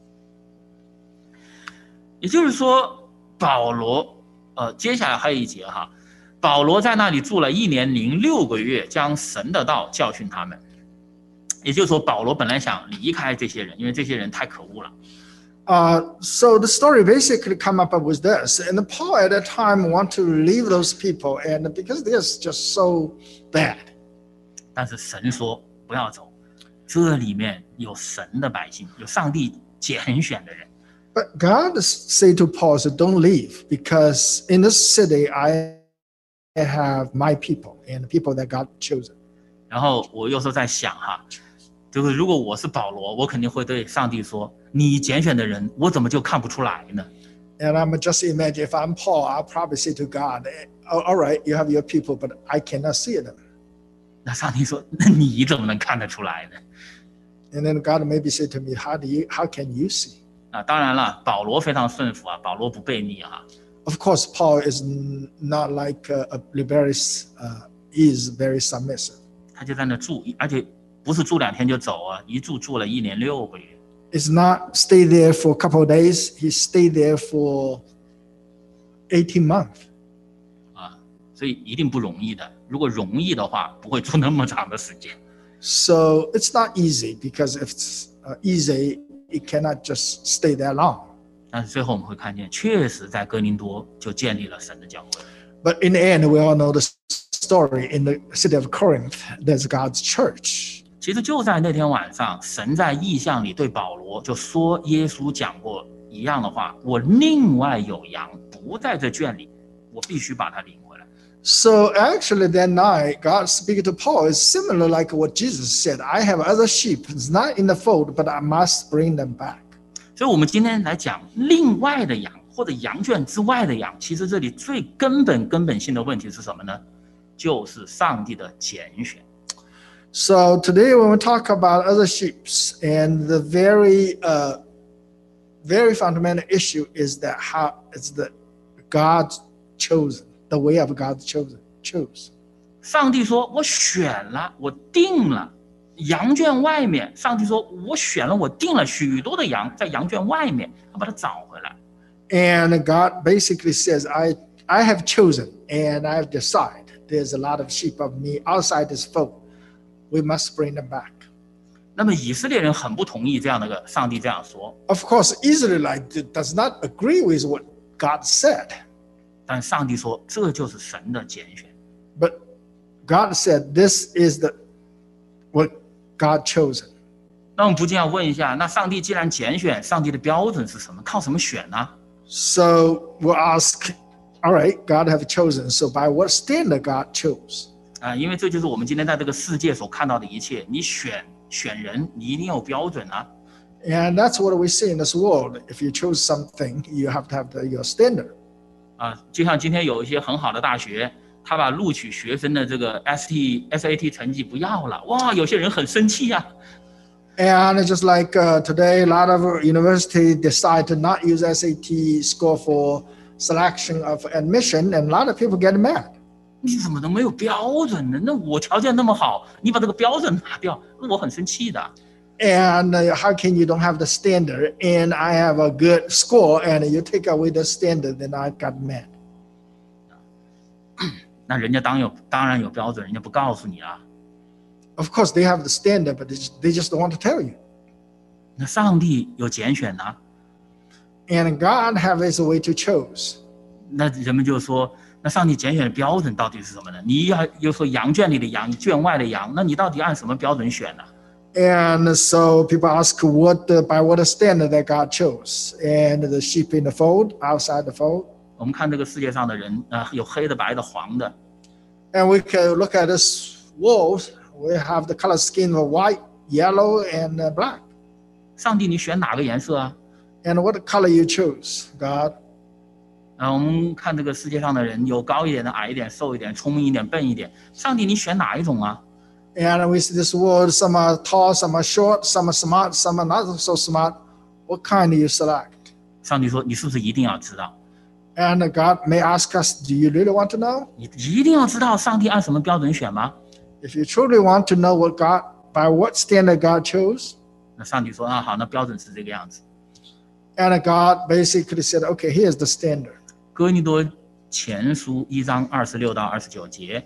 [SPEAKER 1] 也就是说，保罗，呃，接下来还有一节哈，保罗在那里住了一年零六个月，将神的道教训他们。也就是说，保罗本来想离开这些人，因为这些人太可恶了。
[SPEAKER 2] Uh, so the story basically come up with this. And Paul at that time want to leave those people, and because they're just so bad.
[SPEAKER 1] 但是神说不要走，这里面有神的百姓，有上帝拣选的人。
[SPEAKER 2] But God say to Paul, so don't leave, because in this city I have my people and the people that God chosen.
[SPEAKER 1] 然后我有时候在想哈，就是如果我是保罗，我肯定会对上帝说：“你拣选的人，我怎么就看不出来呢？”
[SPEAKER 2] And I'm just imagine if I'm Paul, I'll probably say to God, oh, all right, you have your people, but I cannot see them.
[SPEAKER 1] 那上帝说：“那你怎么能看得出来呢？”
[SPEAKER 2] And then God maybe say to me, how do you, how can you see?
[SPEAKER 1] 啊，当然了，保罗非常顺服啊，保罗不悖逆啊。
[SPEAKER 2] Of course, Paul is not like a, a rebellious, uh, he is very submissive.
[SPEAKER 1] 他就在那住，而且不是住两天就走啊，一住住了一年六个月。
[SPEAKER 2] It's not stay there for a couple of days. He stayed there for eighteen months.
[SPEAKER 1] 啊，所以一定不容易的。如果容易的话，不会住那么长的时间。
[SPEAKER 2] So it's not easy, because if it's uh, easy, it cannot just stay that long.
[SPEAKER 1] 但是最后我们会看见，确实在哥林多就建立了神的教会。
[SPEAKER 2] But in the end, we all know the story. In the city of Corinth, there's God's church.
[SPEAKER 1] 其实就在那天晚上，神在异象里对保罗就说耶稣讲过一样的话：“我另外有羊，不在这圈里，我必须把它领回来。”
[SPEAKER 2] So actually that night, God speaking to Paul is similar like what Jesus said. I have other sheep. It's not in the fold, but I must bring them back.
[SPEAKER 1] 所以，我们今天来讲另外的羊，或者羊圈之外的羊。其实这里最根本、根本性的问题是什么呢？就是上帝的拣选。
[SPEAKER 2] So today when we talk about other sheep, and the very, uh, very fundamental issue is that how it's the God's chosen, the way of God's chosen, choose.
[SPEAKER 1] 上帝说：“我选了，我定了。”羊圈外面，上帝说：“我选了，我定了许多的羊在羊圈外面，他把它找回来。”
[SPEAKER 2] And God basically says, I, I have chosen and I have decided there's a lot of sheep of me outside this fold. We must bring them back.
[SPEAKER 1] 那么以色列人很不同意这样的个上帝这样说，
[SPEAKER 2] Of course, Israelite does not agree with what God said.
[SPEAKER 1] 但上帝说这就是神的拣选。
[SPEAKER 2] But God said, this is the what God chosen.
[SPEAKER 1] 那我们不禁要问一下，那上帝既然拣选，上帝的标准是什么？靠什么选呢？
[SPEAKER 2] So we'll ask, all right, God have chosen. So by what standard God chose?
[SPEAKER 1] 啊，因为这就是我们今天在这个世界所看到的一切。你选选人，你一定有标准啊。
[SPEAKER 2] And that's what we see in this world. If you choose something, you have to have the, your standard.
[SPEAKER 1] 啊，就像今天有一些很好的大学，他把录取学生的这个 S T S A T 成绩不要了，哇，有些人很生气呀、啊。
[SPEAKER 2] And just like uh, today, a lot of university decide to not use S A T score for selection of admission, and a lot of people get mad.
[SPEAKER 1] 你怎么能没有标准呢？那我条件那么好，你把这个标准拿掉，那我很生气的。
[SPEAKER 2] And uh, how can you don't have the standard? And I have a good score, and you take away the standard, then I got mad.
[SPEAKER 1] 那人家当有当然有标准，人家不告诉你啊。
[SPEAKER 2] Of course, they have the standard, but they just, they just don't want to tell you.
[SPEAKER 1] 那上帝有拣选呢、啊，
[SPEAKER 2] And God have His way to choose.
[SPEAKER 1] 那人们就说，那上帝拣选的标准到底是什么呢？你要又说羊圈里的羊，圈外的羊，那你到底按什么标准选呢、啊？
[SPEAKER 2] And so people ask what the, by what standard that God chose, and the sheep in the fold, outside the fold.
[SPEAKER 1] 我们看这个世界上的人啊、呃，有黑的、白的、黄的。
[SPEAKER 2] And we can look at this world. We have the color scheme of white, yellow, and black.
[SPEAKER 1] 上帝，你选哪个颜色啊？
[SPEAKER 2] And what color you choose, God?
[SPEAKER 1] 啊，我们看这个世界上的人，有高一点的、矮一点、瘦一点、聪明一点、笨一点。上帝，你选哪一种啊？
[SPEAKER 2] And we see this world. Some are tall, some are short, some are smart, some are not so smart. What kind do you select?
[SPEAKER 1] 上帝说，你是不是一定要知道？
[SPEAKER 2] And God may ask us, do you really want to know?
[SPEAKER 1] 你一定要知道上帝按什么标准选吗？
[SPEAKER 2] If you truly want to know what God, by what standard God chose,
[SPEAKER 1] 那上帝说啊，好，那标准是这个样子。
[SPEAKER 2] and God basically said, okay, here's the standard.
[SPEAKER 1] 哥林多前书一章二十六到二十九节，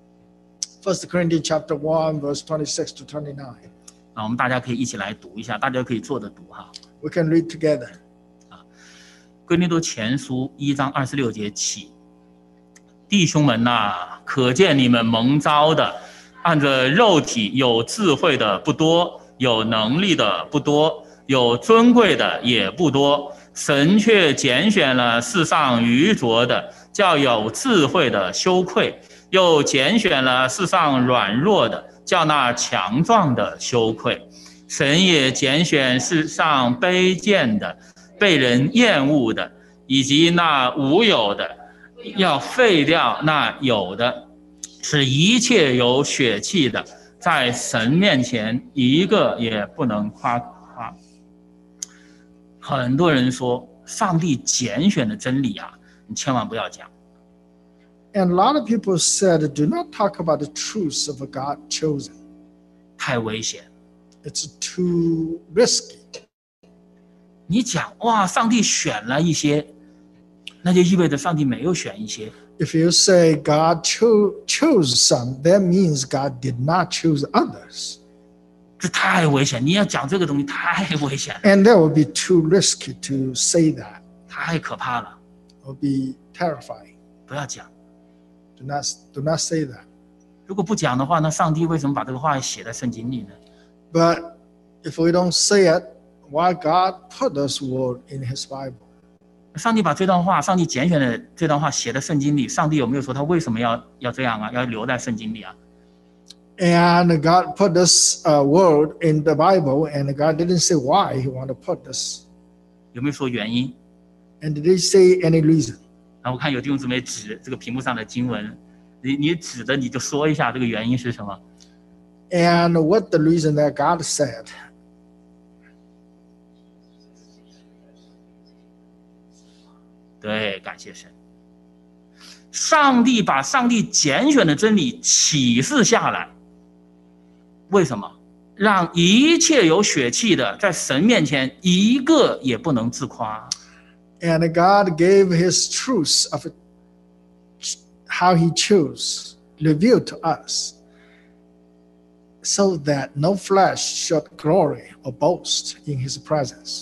[SPEAKER 2] First Corinthians chapter one, verse twenty-six to twenty-nine.
[SPEAKER 1] 啊，我们大家可以一起来读一下，大家可以坐着读哈。
[SPEAKER 2] We can read together.
[SPEAKER 1] 哥林多前书一章二十六节起，弟兄们呐、啊，可见你们蒙召的，按着肉体有智慧的不多，有能力的不多，有尊贵的也不多。神却拣选了世上愚拙的，叫有智慧的羞愧；又拣选了世上软弱的，叫那强壮的羞愧。神也拣选世上卑贱的，被人厌恶的，以及那无有的，要废掉那有的，使一切有血气的，在神面前一个也不能夸夸。很多人说上帝拣选的真理啊，你千万不要讲。
[SPEAKER 2] And a lot of people said, do not talk about the truths of a God chosen.
[SPEAKER 1] 太危险。
[SPEAKER 2] It's too risky.
[SPEAKER 1] 你讲哇，上帝选了一些，那就意味着上帝没有选一些。
[SPEAKER 2] If you say God cho- chose some, that means God did not choose others.
[SPEAKER 1] 这太危险！你要讲这个东西太危险了，
[SPEAKER 2] And that would be too risky to say that.
[SPEAKER 1] 太可怕了，
[SPEAKER 2] It would be terrifying.
[SPEAKER 1] 不要讲。
[SPEAKER 2] Do not, do not say that.
[SPEAKER 1] 如果不讲的话，那上帝为什么把这个话写在圣经里呢？
[SPEAKER 2] But if we don't say it, why God put this word in His Bible?
[SPEAKER 1] 上帝把这段话，上帝拣选的这段话写在圣经里，上帝有没有说他为什么要要这样啊？要留在圣经里啊？
[SPEAKER 2] And God put this uh, word in the Bible, and God didn't say why He wanted to put this.
[SPEAKER 1] 有没有说原因？
[SPEAKER 2] And did He say any reason?
[SPEAKER 1] 然后我看有弟兄姊妹指这个屏幕上的经文，你你指着你就说一下这个原因是什么？
[SPEAKER 2] And what the reason that God said?
[SPEAKER 1] 对，感谢神。上帝把上帝拣选的真理启示下来，为什么？让一切有血气的在神面前一个也不能自夸。
[SPEAKER 2] And God gave His truths of how He chose, revealed to us, so that no flesh should glory or boast in His presence.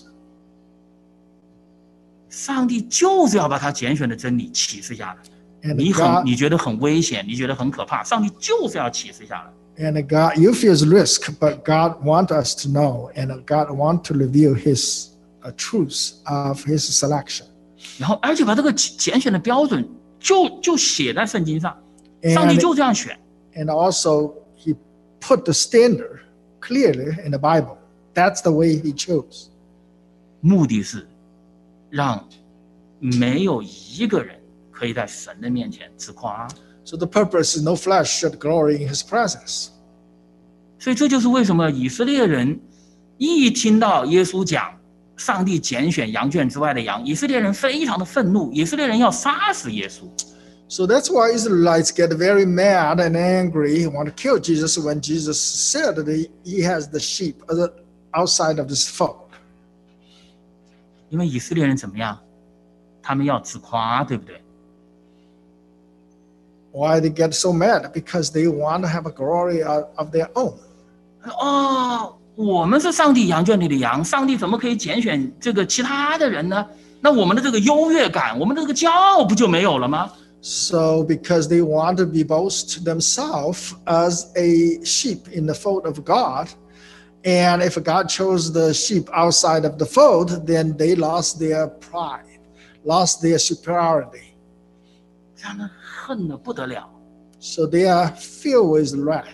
[SPEAKER 1] 上帝就是要把他拣选的真理启示下来。
[SPEAKER 2] And
[SPEAKER 1] 你很
[SPEAKER 2] God,
[SPEAKER 1] 你觉得很危险，你觉得很可怕，上帝就是要启示下来。
[SPEAKER 2] and God, you feel risk, but God wants us to know, and God wants to reveal His uh, truths of His selection.
[SPEAKER 1] 然后，而且把这个拣选的标准就就写在圣经上，上帝
[SPEAKER 2] And,
[SPEAKER 1] 就这样选。
[SPEAKER 2] and also, He put the standard clearly in the Bible. That's the way He chose.
[SPEAKER 1] 目的是让没有一个人可以在神的面前自夸。
[SPEAKER 2] So the purpose is no flesh should glory in His presence.
[SPEAKER 1] 所以这就是为什么以色列人一听到耶稣讲上帝拣选羊圈之外的羊，以色列人非常的愤怒，以色列人要杀死耶稣。
[SPEAKER 2] So that's why Israelites get very mad and angry, want to kill Jesus when Jesus said that he, he has the sheep outside of this fold.
[SPEAKER 1] 因为以色列人怎么样？他们要自夸，对不对？
[SPEAKER 2] Why they get so mad? Because they want to have a glory of, of their own.
[SPEAKER 1] 哦，我们是上帝羊圈里的羊，上帝怎么可以拣选这个其他的人呢？那我们的这个优越感，我们的这个骄傲不就没有了吗？
[SPEAKER 2] So because they want to be boast themselves as a sheep in the fold of God, and if God chose the sheep outside of the fold, then they lost their pride, lost their superiority.
[SPEAKER 1] 这样的恨得不得了。
[SPEAKER 2] So they are filled with wrath.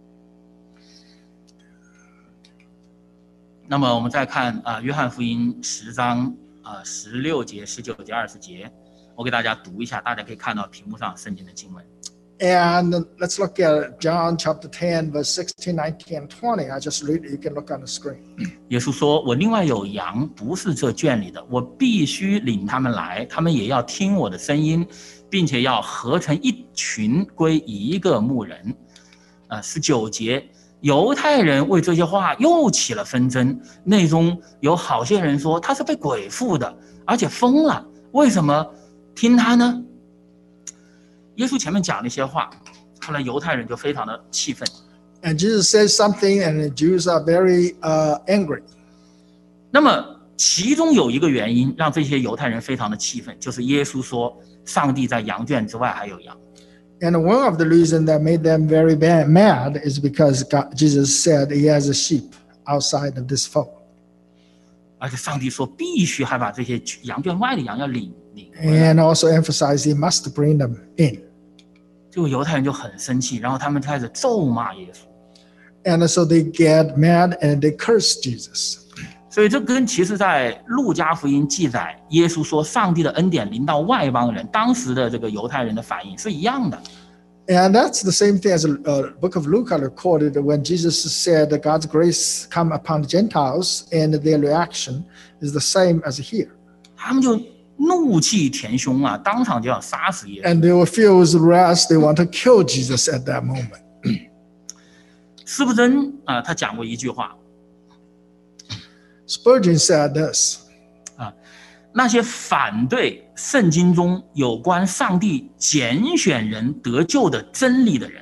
[SPEAKER 1] 那么我们再看啊、呃，约翰福音十章啊十六节、十九节、二十节，我给大家读一下，大家可以看到屏幕上圣经的经文。
[SPEAKER 2] And let's look at John chapter ten, verse sixteen, nineteen, and twenty. I just read it. You can look on the screen.
[SPEAKER 1] 耶稣说：“我另外有羊，不是这圈里的，我必须领他们来，他们也要听我的声音，并且要合成一群，归一个牧人。”啊，十九节，犹太人为这些话又起了纷争，内中有好些人说他是被鬼附的，而且疯了，为什么听他呢？耶稣前面讲了一些话，后来犹太人就非常的气愤。
[SPEAKER 2] And Jesus says something, and the Jews are very uh, angry.
[SPEAKER 1] 那么其中有一个原因让这些犹太人非常的气愤，就是耶稣说上帝在羊圈之外还有羊。
[SPEAKER 2] And one of the reasons that made them very bad, mad is because God, Jesus said he has a sheep outside of this fold.
[SPEAKER 1] 而且上帝说必须还把这些羊圈外的羊要领领回来。
[SPEAKER 2] And also emphasize he must bring them in.
[SPEAKER 1] 这个犹太人就很生气，然后他们开始咒骂耶稣。
[SPEAKER 2] And so they get mad and they curse Jesus.
[SPEAKER 1] 所以这跟其实在路加福音记载耶稣说上帝的恩典临到外邦人，当时的这个犹太人的反应是一样的。
[SPEAKER 2] And that's the same thing as the uh, book of Luke recorded when Jesus said that God's grace come upon the Gentiles, and their reaction is the same as here.
[SPEAKER 1] 他们就怒气填胸啊，当场就要杀死耶稣。
[SPEAKER 2] And they were filled with wrath. They want to kill Jesus at that moment.
[SPEAKER 1] 司布真啊，他讲过一句话，
[SPEAKER 2] Spurgeon said this.
[SPEAKER 1] 那些反对圣经中有关上帝拣选人得救的真理的人，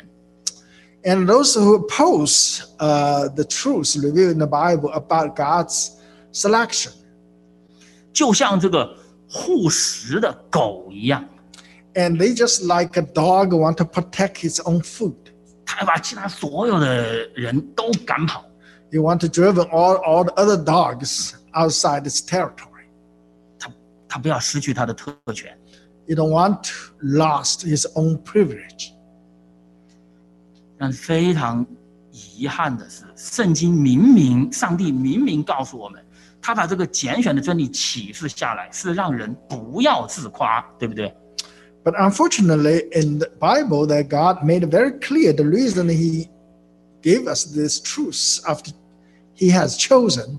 [SPEAKER 2] And those who oppose uh, the truths revealed in the Bible about God's selection,
[SPEAKER 1] 就像这个护食的狗一样，
[SPEAKER 2] and they just like a dog want to protect his own food.
[SPEAKER 1] 他要把其他所有的人都赶跑。
[SPEAKER 2] They want to drive all, all the other dogs outside its territory.
[SPEAKER 1] 他不要失去他的特权。
[SPEAKER 2] He don't want to lost his own privilege.
[SPEAKER 1] 但是非常遗憾的是，圣经明明，上帝明明告诉我们，他把这个拣选的真理启示下来，是让人不要自夸，对不对？
[SPEAKER 2] But unfortunately, in the Bible, that God made it very clear the reason He gave us this truth after He has chosen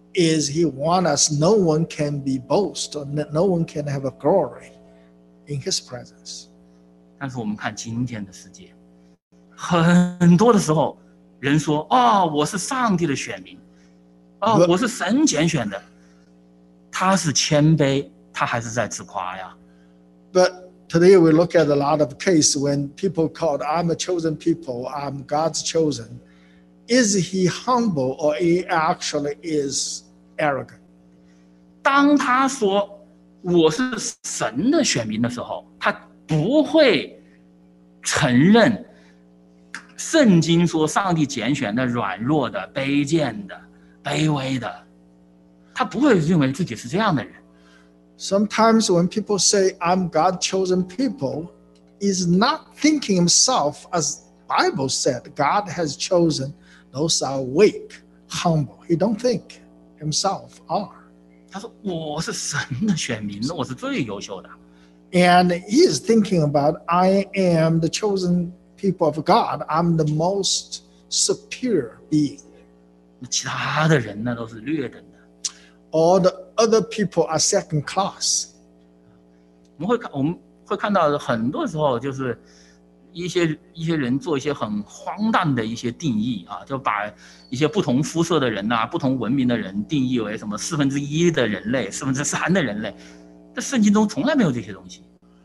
[SPEAKER 2] is He wants us. No one can be boast, or no one can have a glory in His presence.
[SPEAKER 1] 但是我们看今天的世界，很多的时候，人说：“哦，我是上帝的选民，哦，我是神拣选的。”他是谦卑，他还是在自夸呀？
[SPEAKER 2] But today we look at a lot of cases when people called, I'm a chosen people, I'm God's chosen. Is he humble or he actually is arrogant?
[SPEAKER 1] 当他说我是神的选民的时候，他不会承认圣经说上帝拣选的软弱的、卑贱的、卑微的，他不会认为自己是这样的人。
[SPEAKER 2] Sometimes when people say, I'm God's chosen people, is not thinking himself, as Bible said, God has chosen those are weak, humble. He don't think himself are.
[SPEAKER 1] 他说我是神的选民，我是最优秀的。
[SPEAKER 2] And he is thinking about, I am the chosen people of God. I'm the most superior being.
[SPEAKER 1] 那其他的人呢，都是劣等的。
[SPEAKER 2] All the other people are second class.
[SPEAKER 1] 我们会看，我们会看到很多时候就是一些一些人做一些很荒诞的一些定义啊，就把一些不同肤色的人呐、啊、不同文明的人定义为什么四分之一的人类、四分之三的人类。在圣经中从来没有这些东西。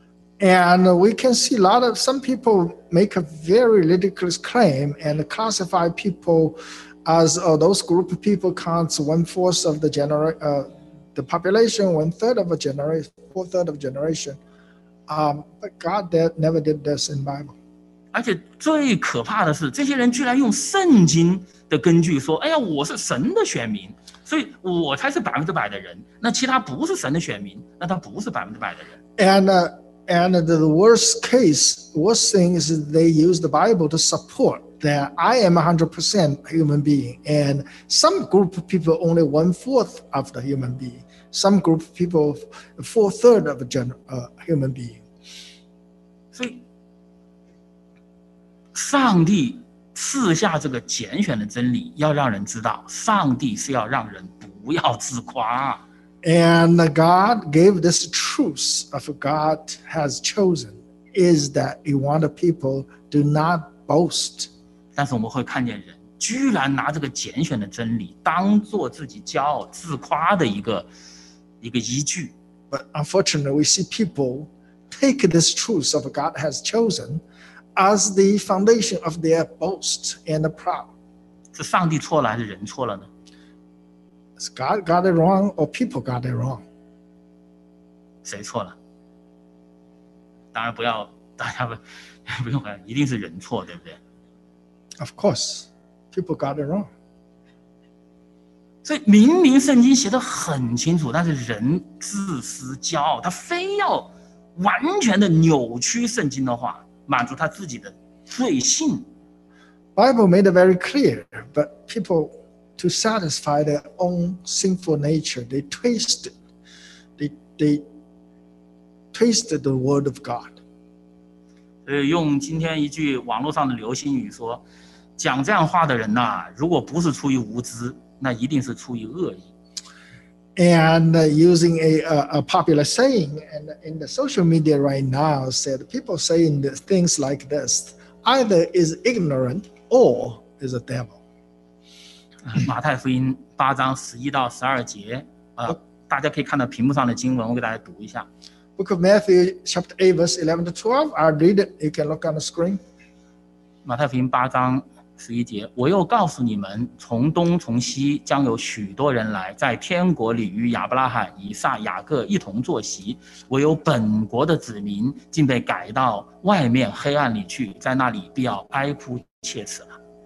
[SPEAKER 2] And we can see a lot of some people make a very ridiculous claim and classify people as oh, those group of people counts one fourth of the genera- uh, the population, one third of a generation, four third of a generation. Um, but God did, never did this in Bible.
[SPEAKER 1] 而且最可怕的是，这些人居然用圣经的根据说：“哎呀，我是神的选民，所以我才是百分之百的人。那其他不是神的选民，那他不是百分之百的人。”
[SPEAKER 2] And uh, and the worst case, worst thing is they use the Bible to support that I am a hundred percent human being, and some group of people only one fourth of the human being. Some group of people four third of a gen, uh, human being.
[SPEAKER 1] 所以，上帝赐下这个拣选的真理，要让人知道，上帝是要让人不要自夸。
[SPEAKER 2] And God gave this truth of God has chosen is that He wanted people do not boast.
[SPEAKER 1] 但是我们会看见人居然拿这个拣选的真理当做自己骄傲自夸的一个一个依据。
[SPEAKER 2] But unfortunately, we see people take this truth of God has chosen as the foundation of their boast and proud.
[SPEAKER 1] 是上帝错了还是人错了呢？
[SPEAKER 2] Is God got it wrong or people got it wrong?
[SPEAKER 1] 谁错了？当然不要，大家不不用管，一定是人错，对不对？
[SPEAKER 2] Of course, people got it wrong.
[SPEAKER 1] 所以明明圣经写得很清楚，但是人自私骄傲，他非要完全的扭曲圣经的话，满足他自己的罪性。
[SPEAKER 2] Bible made it very clear, but people to satisfy their own sinful nature, they twisted, they they twisted the word of God.
[SPEAKER 1] 所以用今天一句网络上的流行语说，讲这样话的人呐、啊，如果不是出于无知，那一定是出于恶意。
[SPEAKER 2] And uh, using a, a, a popular saying and in the social media right now said people saying the things like this either is ignorant or is a devil.
[SPEAKER 1] 马太福音八章十一到十二节，呃，大家可以看到屏幕上的经文，我给大家读一下。
[SPEAKER 2] Book of Matthew chapter eight verse eleven to twelve. I'll read it. You can look on the screen.
[SPEAKER 1] 马太福音八章十一节，我又告诉你们，从东从西将有许多人来，在天国里与亚伯拉罕、以撒、雅各一同坐席。唯有本国的子民竟被改到外面黑暗里去，在那里必要哀哭切齿了。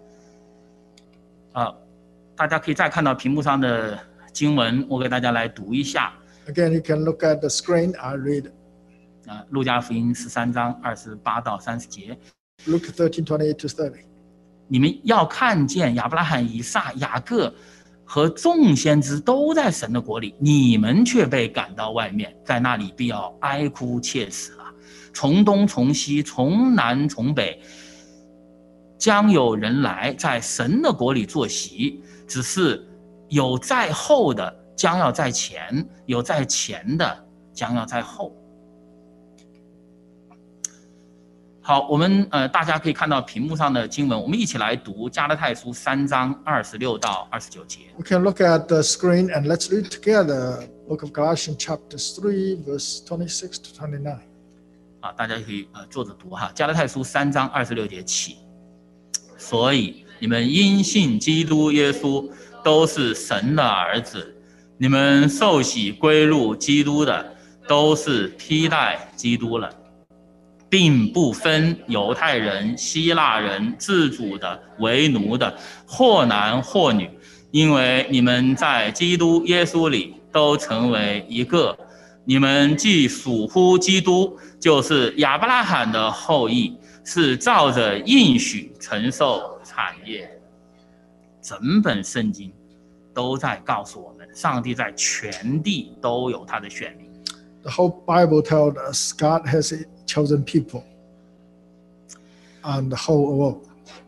[SPEAKER 1] 啊，大家可以再看到屏幕上的经文，我给大家来读一下。
[SPEAKER 2] Again, you can look at the screen. I'll read it.
[SPEAKER 1] 啊，路加福音十三章二十八到三十节。
[SPEAKER 2] Luke thirteen twenty-eight to thirty.
[SPEAKER 1] 你们要看见亚伯拉罕、以撒、雅各和众先知都在神的国里，你们却被赶到外面，在那里必要哀哭切齿了。从东从西，从南从北，将有人来，在神的国里坐席。只是有在后的将要在前，有在前的将要在后。 好，我们呃，大家可以看到屏幕上的经文，我们一起来读加拉太书三章二十六到二十九节。
[SPEAKER 2] We can look at the screen and let's read together. Book of Galatians chapter three verse twenty-six to twenty-nine.
[SPEAKER 1] 啊，大家可以呃坐着读哈。加拉太书三章二十六节起，所以你们因信基督耶稣都是神的儿子，你们受洗归入基督的，都是披戴基督了。 并不分犹太人、希腊人、自主的、为奴的，或男或女，因为你们在基督耶稣里都成为一个。你们既属乎基督，就是亚伯拉罕的后裔，是照着应许承受产业。整本圣经都在告诉我们，上帝在全地都有他的选民。
[SPEAKER 2] The whole Bible tells us God has chosen people on the whole world.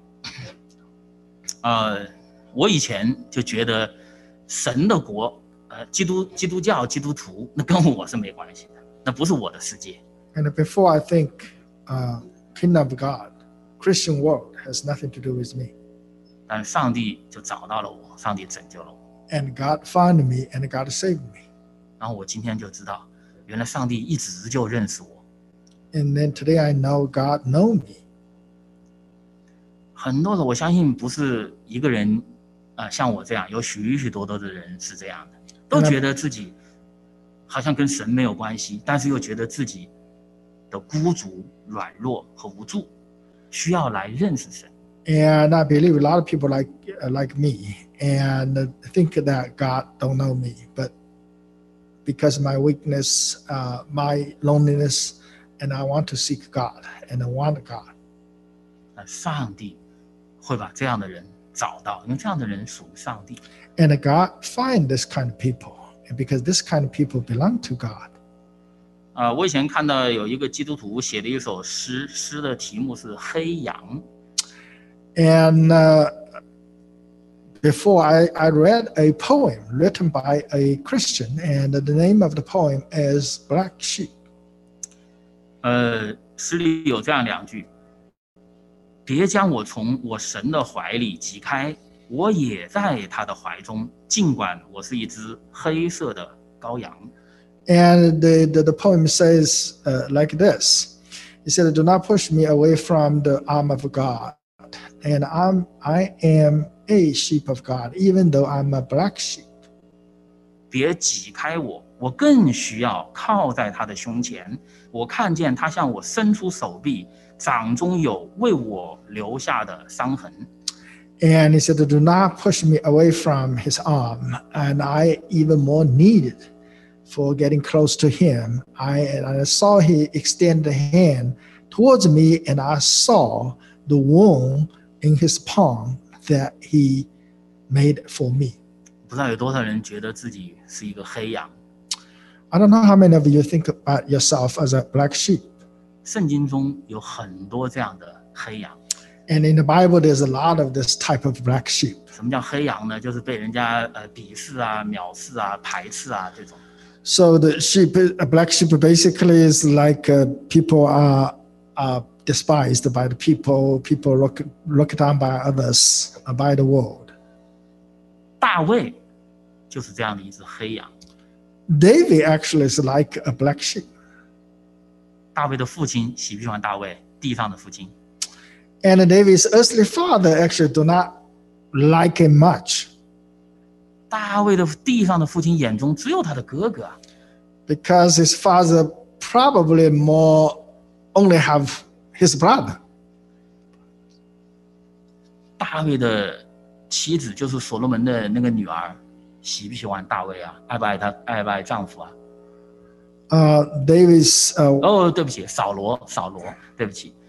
[SPEAKER 1] 呃，我以前就觉得神的国，呃，基督基督教基督徒，那跟我是没关系的，那不是我的世界。
[SPEAKER 2] And before I think uh, kingdom of God, Christian world has nothing to do with me.
[SPEAKER 1] 但上帝就找到了我，上帝拯救了我，
[SPEAKER 2] And God found me and God saved me.
[SPEAKER 1] 然后我今天就知道，原来上帝一直就认识我。
[SPEAKER 2] And then today I know God know me.
[SPEAKER 1] 很多的，我相信不是一个人，啊、呃，像我这样，有许许多多的人是这样的，都觉得自己好像跟神没有关系，但是又觉得自己的孤独、软弱和无助，需要来认识神。
[SPEAKER 2] And I believe a lot of people like uh, like me and think that God don't know me, but because of my weakness, uh, my loneliness, and I want to seek God and I want God.
[SPEAKER 1] 上帝会把这样的人找到，因为这样的人属于上帝。
[SPEAKER 2] And God find this kind of people, and because this kind of people belong to God.
[SPEAKER 1] 啊、呃，我以前看到有一个基督徒写的一首诗，诗的题目是《黑羊》。
[SPEAKER 2] And uh, before I, I read a poem written by a Christian, and the name of the poem is Black Sheep.
[SPEAKER 1] 呃，诗里有这样两句：别将我从我神的怀里挤开，我也在他的怀中，尽管我是一只黑色的羔羊。
[SPEAKER 2] And the, the, the poem says uh, like this. He said, do not push me away from the arm of God. And I'm, I am a sheep of God, even though I'm a black sheep.
[SPEAKER 1] 别挤开我，我更需要靠在他的胸前。我看见他向我伸出手臂，掌中有为我留下的伤痕。
[SPEAKER 2] And he said, do not push me away from his arm. And I even more needed for getting close to him. I, and I saw he extend the hand towards me, and I saw the wound in his palm that he made for me.
[SPEAKER 1] 不知道有多少人觉得自己是一个黑羊。
[SPEAKER 2] I don't know how many of you think about yourself as a black sheep.
[SPEAKER 1] 圣经中有很多这样的黑羊。
[SPEAKER 2] And in the Bible, there's a lot of this type of black sheep.
[SPEAKER 1] 什么叫黑羊呢？就是被人家呃鄙视啊、藐视啊、排斥啊这种。
[SPEAKER 2] So the sheep, a black sheep, basically is like uh, people are are despised by the people. People look look down by others, uh, by the world.
[SPEAKER 1] 大卫就是这样的一只黑羊。
[SPEAKER 2] David actually is like a black sheep.
[SPEAKER 1] 大卫的父亲喜不喜欢大卫？地上的父亲。
[SPEAKER 2] And David's earthly father actually do not like him much.
[SPEAKER 1] 大卫的地上的父亲眼中只有他的哥哥啊。
[SPEAKER 2] Because his father probably more only have his brother.
[SPEAKER 1] 大卫的妻子就是所罗门的那个女儿，喜不喜欢大卫啊？爱不爱他？爱不爱丈夫啊？
[SPEAKER 2] Uh, David's uh,
[SPEAKER 1] 哦，对不起，扫罗，扫罗，对不起。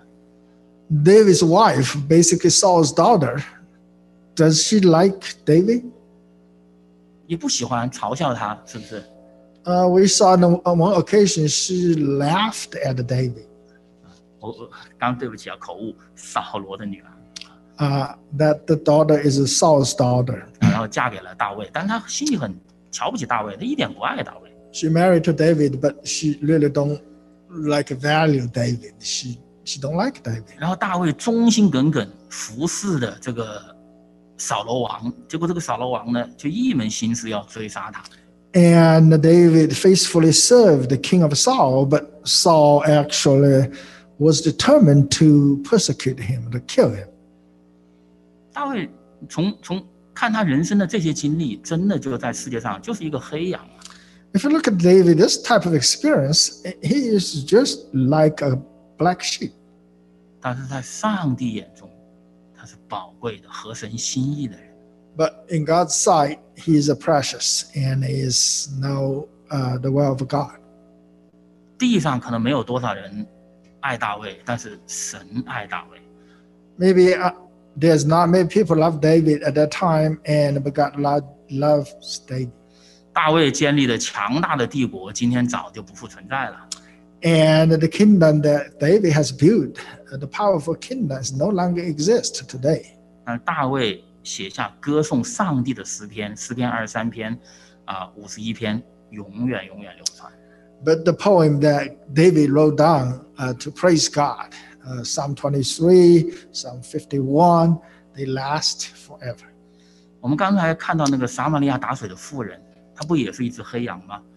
[SPEAKER 2] David's wife, basically Saul's daughter, does she like David?
[SPEAKER 1] 也不喜欢，嘲笑他，是不是？
[SPEAKER 2] Uh, we saw on one occasion she laughed at David.
[SPEAKER 1] 我我刚对不起啊，口误，扫罗的女儿。
[SPEAKER 2] Uh, that the daughter is Saul's daughter.
[SPEAKER 1] 然后嫁给了大卫，但是她心里很瞧不起大卫，她一点不爱大卫。
[SPEAKER 2] She married to David, but she really don't like value David. She she don't like David.
[SPEAKER 1] 然后大卫忠心耿耿服侍的这个扫罗王，结果这个扫罗王呢，就一门心思要追杀他。
[SPEAKER 2] And David faithfully served the king of Saul, but Saul actually was determined to persecute him, to kill him.
[SPEAKER 1] 大卫从从看他人生的这些经历，真的就在世界上就是一个黑羊啊。
[SPEAKER 2] If you look at David, this type of experience, he is just like a black sheep.
[SPEAKER 1] 但是在上帝眼中，他是宝贵的、合神心意的人。
[SPEAKER 2] But in God's sight, he is a precious and is know uh, the will of God.
[SPEAKER 1] 地上可能没有多少人爱大卫，但是神爱大卫。
[SPEAKER 2] Maybe uh, there's not many people love David at that time, and but God lo- loves David.
[SPEAKER 1] 大卫建立的强大的帝国，今天早就不复存在了。
[SPEAKER 2] And the kingdom that David has built, uh, the powerful kingdom, no longer exists today.
[SPEAKER 1] 但是大卫写下歌颂上帝的诗篇，诗篇二十三篇，啊，五十一篇，永远永远流传。
[SPEAKER 2] But the poem that David wrote down uh, to praise God, uh, Psalm twenty-three, Psalm fifty-one, they last forever.
[SPEAKER 1] 我们刚才看到那个撒玛利亚打水的妇人，她不也是一只黑羊吗？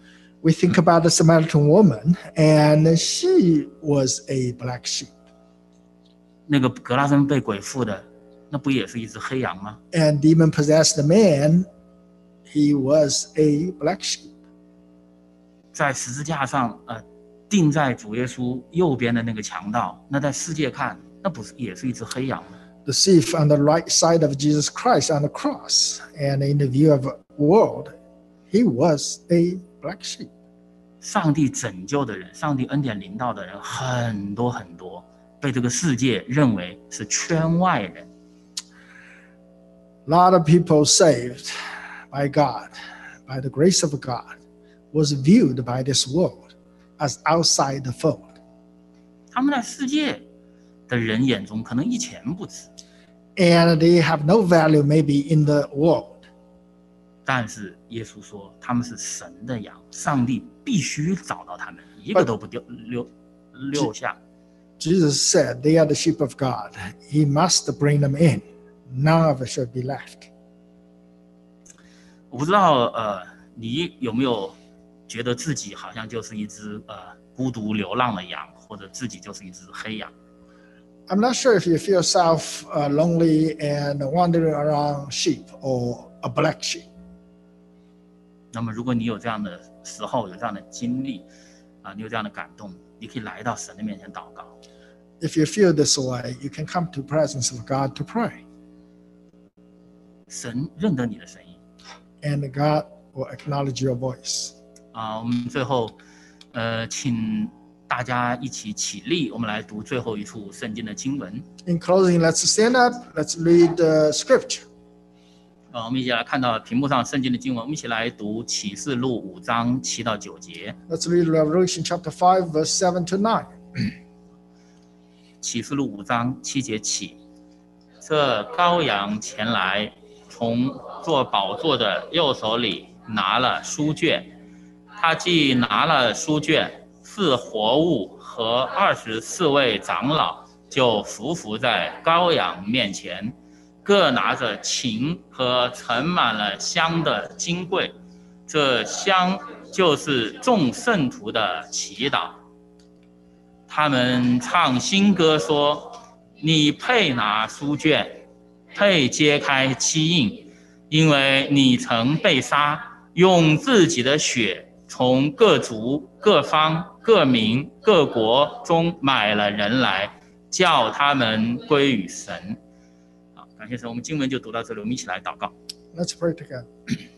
[SPEAKER 2] We think about the Samaritan woman, and she was a black sheep.
[SPEAKER 1] 那个格拉森被鬼附的，那不也是一只黑羊吗？
[SPEAKER 2] And demon-possessed man, he was a black sheep.
[SPEAKER 1] 在十字架上，呃，钉在主耶稣右边的那个强盗，那在世界看，那不是也是一只黑羊吗？
[SPEAKER 2] The thief on the right side of Jesus Christ on the cross, and in the view of the world, he was a black sheep.
[SPEAKER 1] 上帝拯救的人，上帝恩典临到的人很多很多，被这个世界认为是圈外人。
[SPEAKER 2] A lot of people saved by God, by the grace of God, was viewed by this world as outside the fold.
[SPEAKER 1] 他们在世界的人眼中可能一钱不值，
[SPEAKER 2] And they have no value maybe in the world.
[SPEAKER 1] 但是耶稣说他们是神的羊，上帝必须找到他们，一个都不丢留留下。
[SPEAKER 2] Jesus said they are the sheep of God. He must bring them in. None of it should be left.
[SPEAKER 1] 我不知道，呃，你有没有觉得自己好像就是一只呃孤独流浪的羊，或者自己就是一只黑羊？
[SPEAKER 2] I'm not sure if you feel yourself uh, lonely and wandering around sheep or a black sheep.
[SPEAKER 1] 那么，如果你有这样的时候，有这样的经历，啊、你有这样的感动，你可以来到神的面前祷告。
[SPEAKER 2] If you feel this way, you can come to the presence of God to pray.
[SPEAKER 1] 神认得你的声音。
[SPEAKER 2] And God will acknowledge your voice.
[SPEAKER 1] 啊、我们最后，呃，请大家一起起立，我们来读最后一处圣经的经文。
[SPEAKER 2] In closing, let's stand up. Let's read the scripture.
[SPEAKER 1] 啊、我们一起来看到屏幕上圣经的经文，我们一起来读启示录五章七到九节。
[SPEAKER 2] Let's read Revelation chapter five, verse seven to nine.
[SPEAKER 1] 启示录五章七节起，这羔羊前来，从坐宝座的右手里拿了书卷，他既拿了书卷，四活物和二十四位长老就伏伏在羔羊面前，各拿着琴和盛满了香的金柜，这香就是众圣徒的祈祷。他们唱新歌说：“你配拿书卷，配揭开七印，因为你曾被杀，用自己的血从各族、各方、各民、各国中买了人来，叫他们归于神。”好，感谢神，我们经文就读到这里，我们一起来祷告。
[SPEAKER 2] Let's pray together.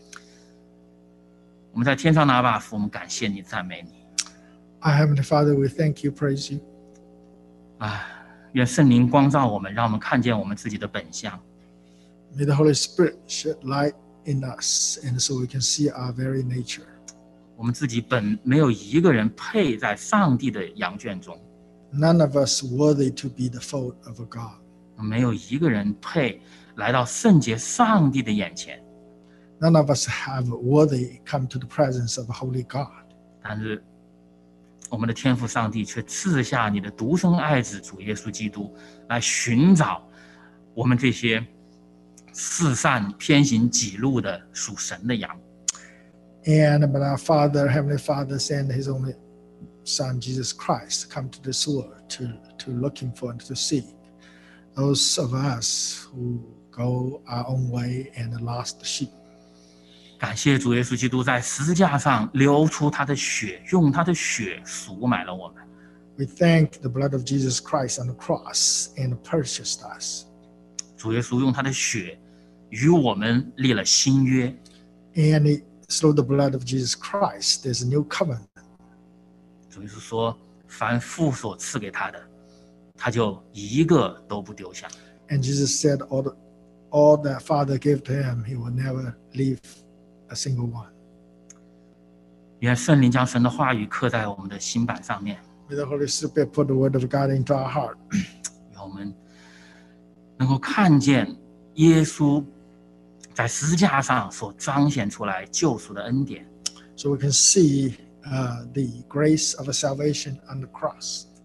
[SPEAKER 1] 我们在天上的阿爸父，我们感谢你，赞美你。
[SPEAKER 2] Our Heavenly Father, we thank you, praise you.
[SPEAKER 1] 啊，愿圣灵光照我们，让我们看见我们自己的本相。
[SPEAKER 2] May the Holy Spirit shed light in us, and so we can see our very nature.
[SPEAKER 1] 我们自己本没有一个人配在上帝的羊圈中，
[SPEAKER 2] None of us worthy to be the fold of a God.
[SPEAKER 1] 没有一个人配来到圣洁上帝的眼前。
[SPEAKER 2] None of us have worthy come to the presence of a holy God.
[SPEAKER 1] 但是，我们的天父上帝却赐下你的独生爱子主耶稣基督，来寻找我们这些四散偏行己路的属神的羊。
[SPEAKER 2] And but our Father, Heavenly Father, sent His only Son, Jesus Christ, to come to this world to, to looking for and to seek those of us who go our own way and lost the sheep.
[SPEAKER 1] 感谢主耶稣基督在十字架上流出他的血，用他的血赎买了我们。
[SPEAKER 2] We thank the blood of Jesus Christ on the cross and purchased us.
[SPEAKER 1] 主耶稣用他的血与我们立了新约。
[SPEAKER 2] And it, through the blood of Jesus Christ, there's a new covenant.
[SPEAKER 1] 主耶稣说：“凡父所赐给他的，他就一个都不丢下。”
[SPEAKER 2] And Jesus said, all, the, all that Father gave to him, he will never leave a single one.
[SPEAKER 1] 愿圣灵将神的话语刻在我们的心板上面，
[SPEAKER 2] May the Holy Spirit put the word of God into our heart.
[SPEAKER 1] 让我们能够看见耶稣在十字架上所彰显出来救赎的恩典。
[SPEAKER 2] So we can see uh, the grace of salvation on the cross.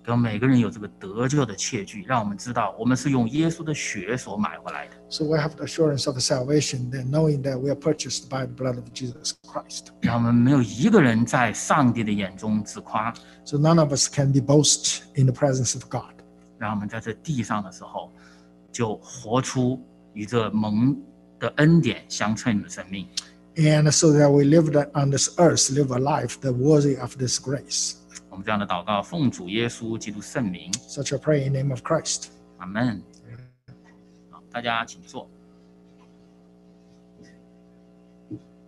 [SPEAKER 1] 给我们每个人有这个得救的切据，让我们知道我们是用耶稣的血所买回来的。
[SPEAKER 2] So we have the assurance of salvation, then knowing that we are purchased by the blood of Jesus Christ.
[SPEAKER 1] 让我们没有一个人在上帝的眼中自夸。
[SPEAKER 2] So none of us can be boast in the presence of God.
[SPEAKER 1] 让我们在这地上的时候，就活出与这蒙的恩典相称的生命。
[SPEAKER 2] And so that we live on this earth, live a life that worthy of this grace.
[SPEAKER 1] 我们这样的祷告，奉主耶稣基督圣名。
[SPEAKER 2] Such a prayer in the name of Christ.
[SPEAKER 1] 阿门。好，大家请坐。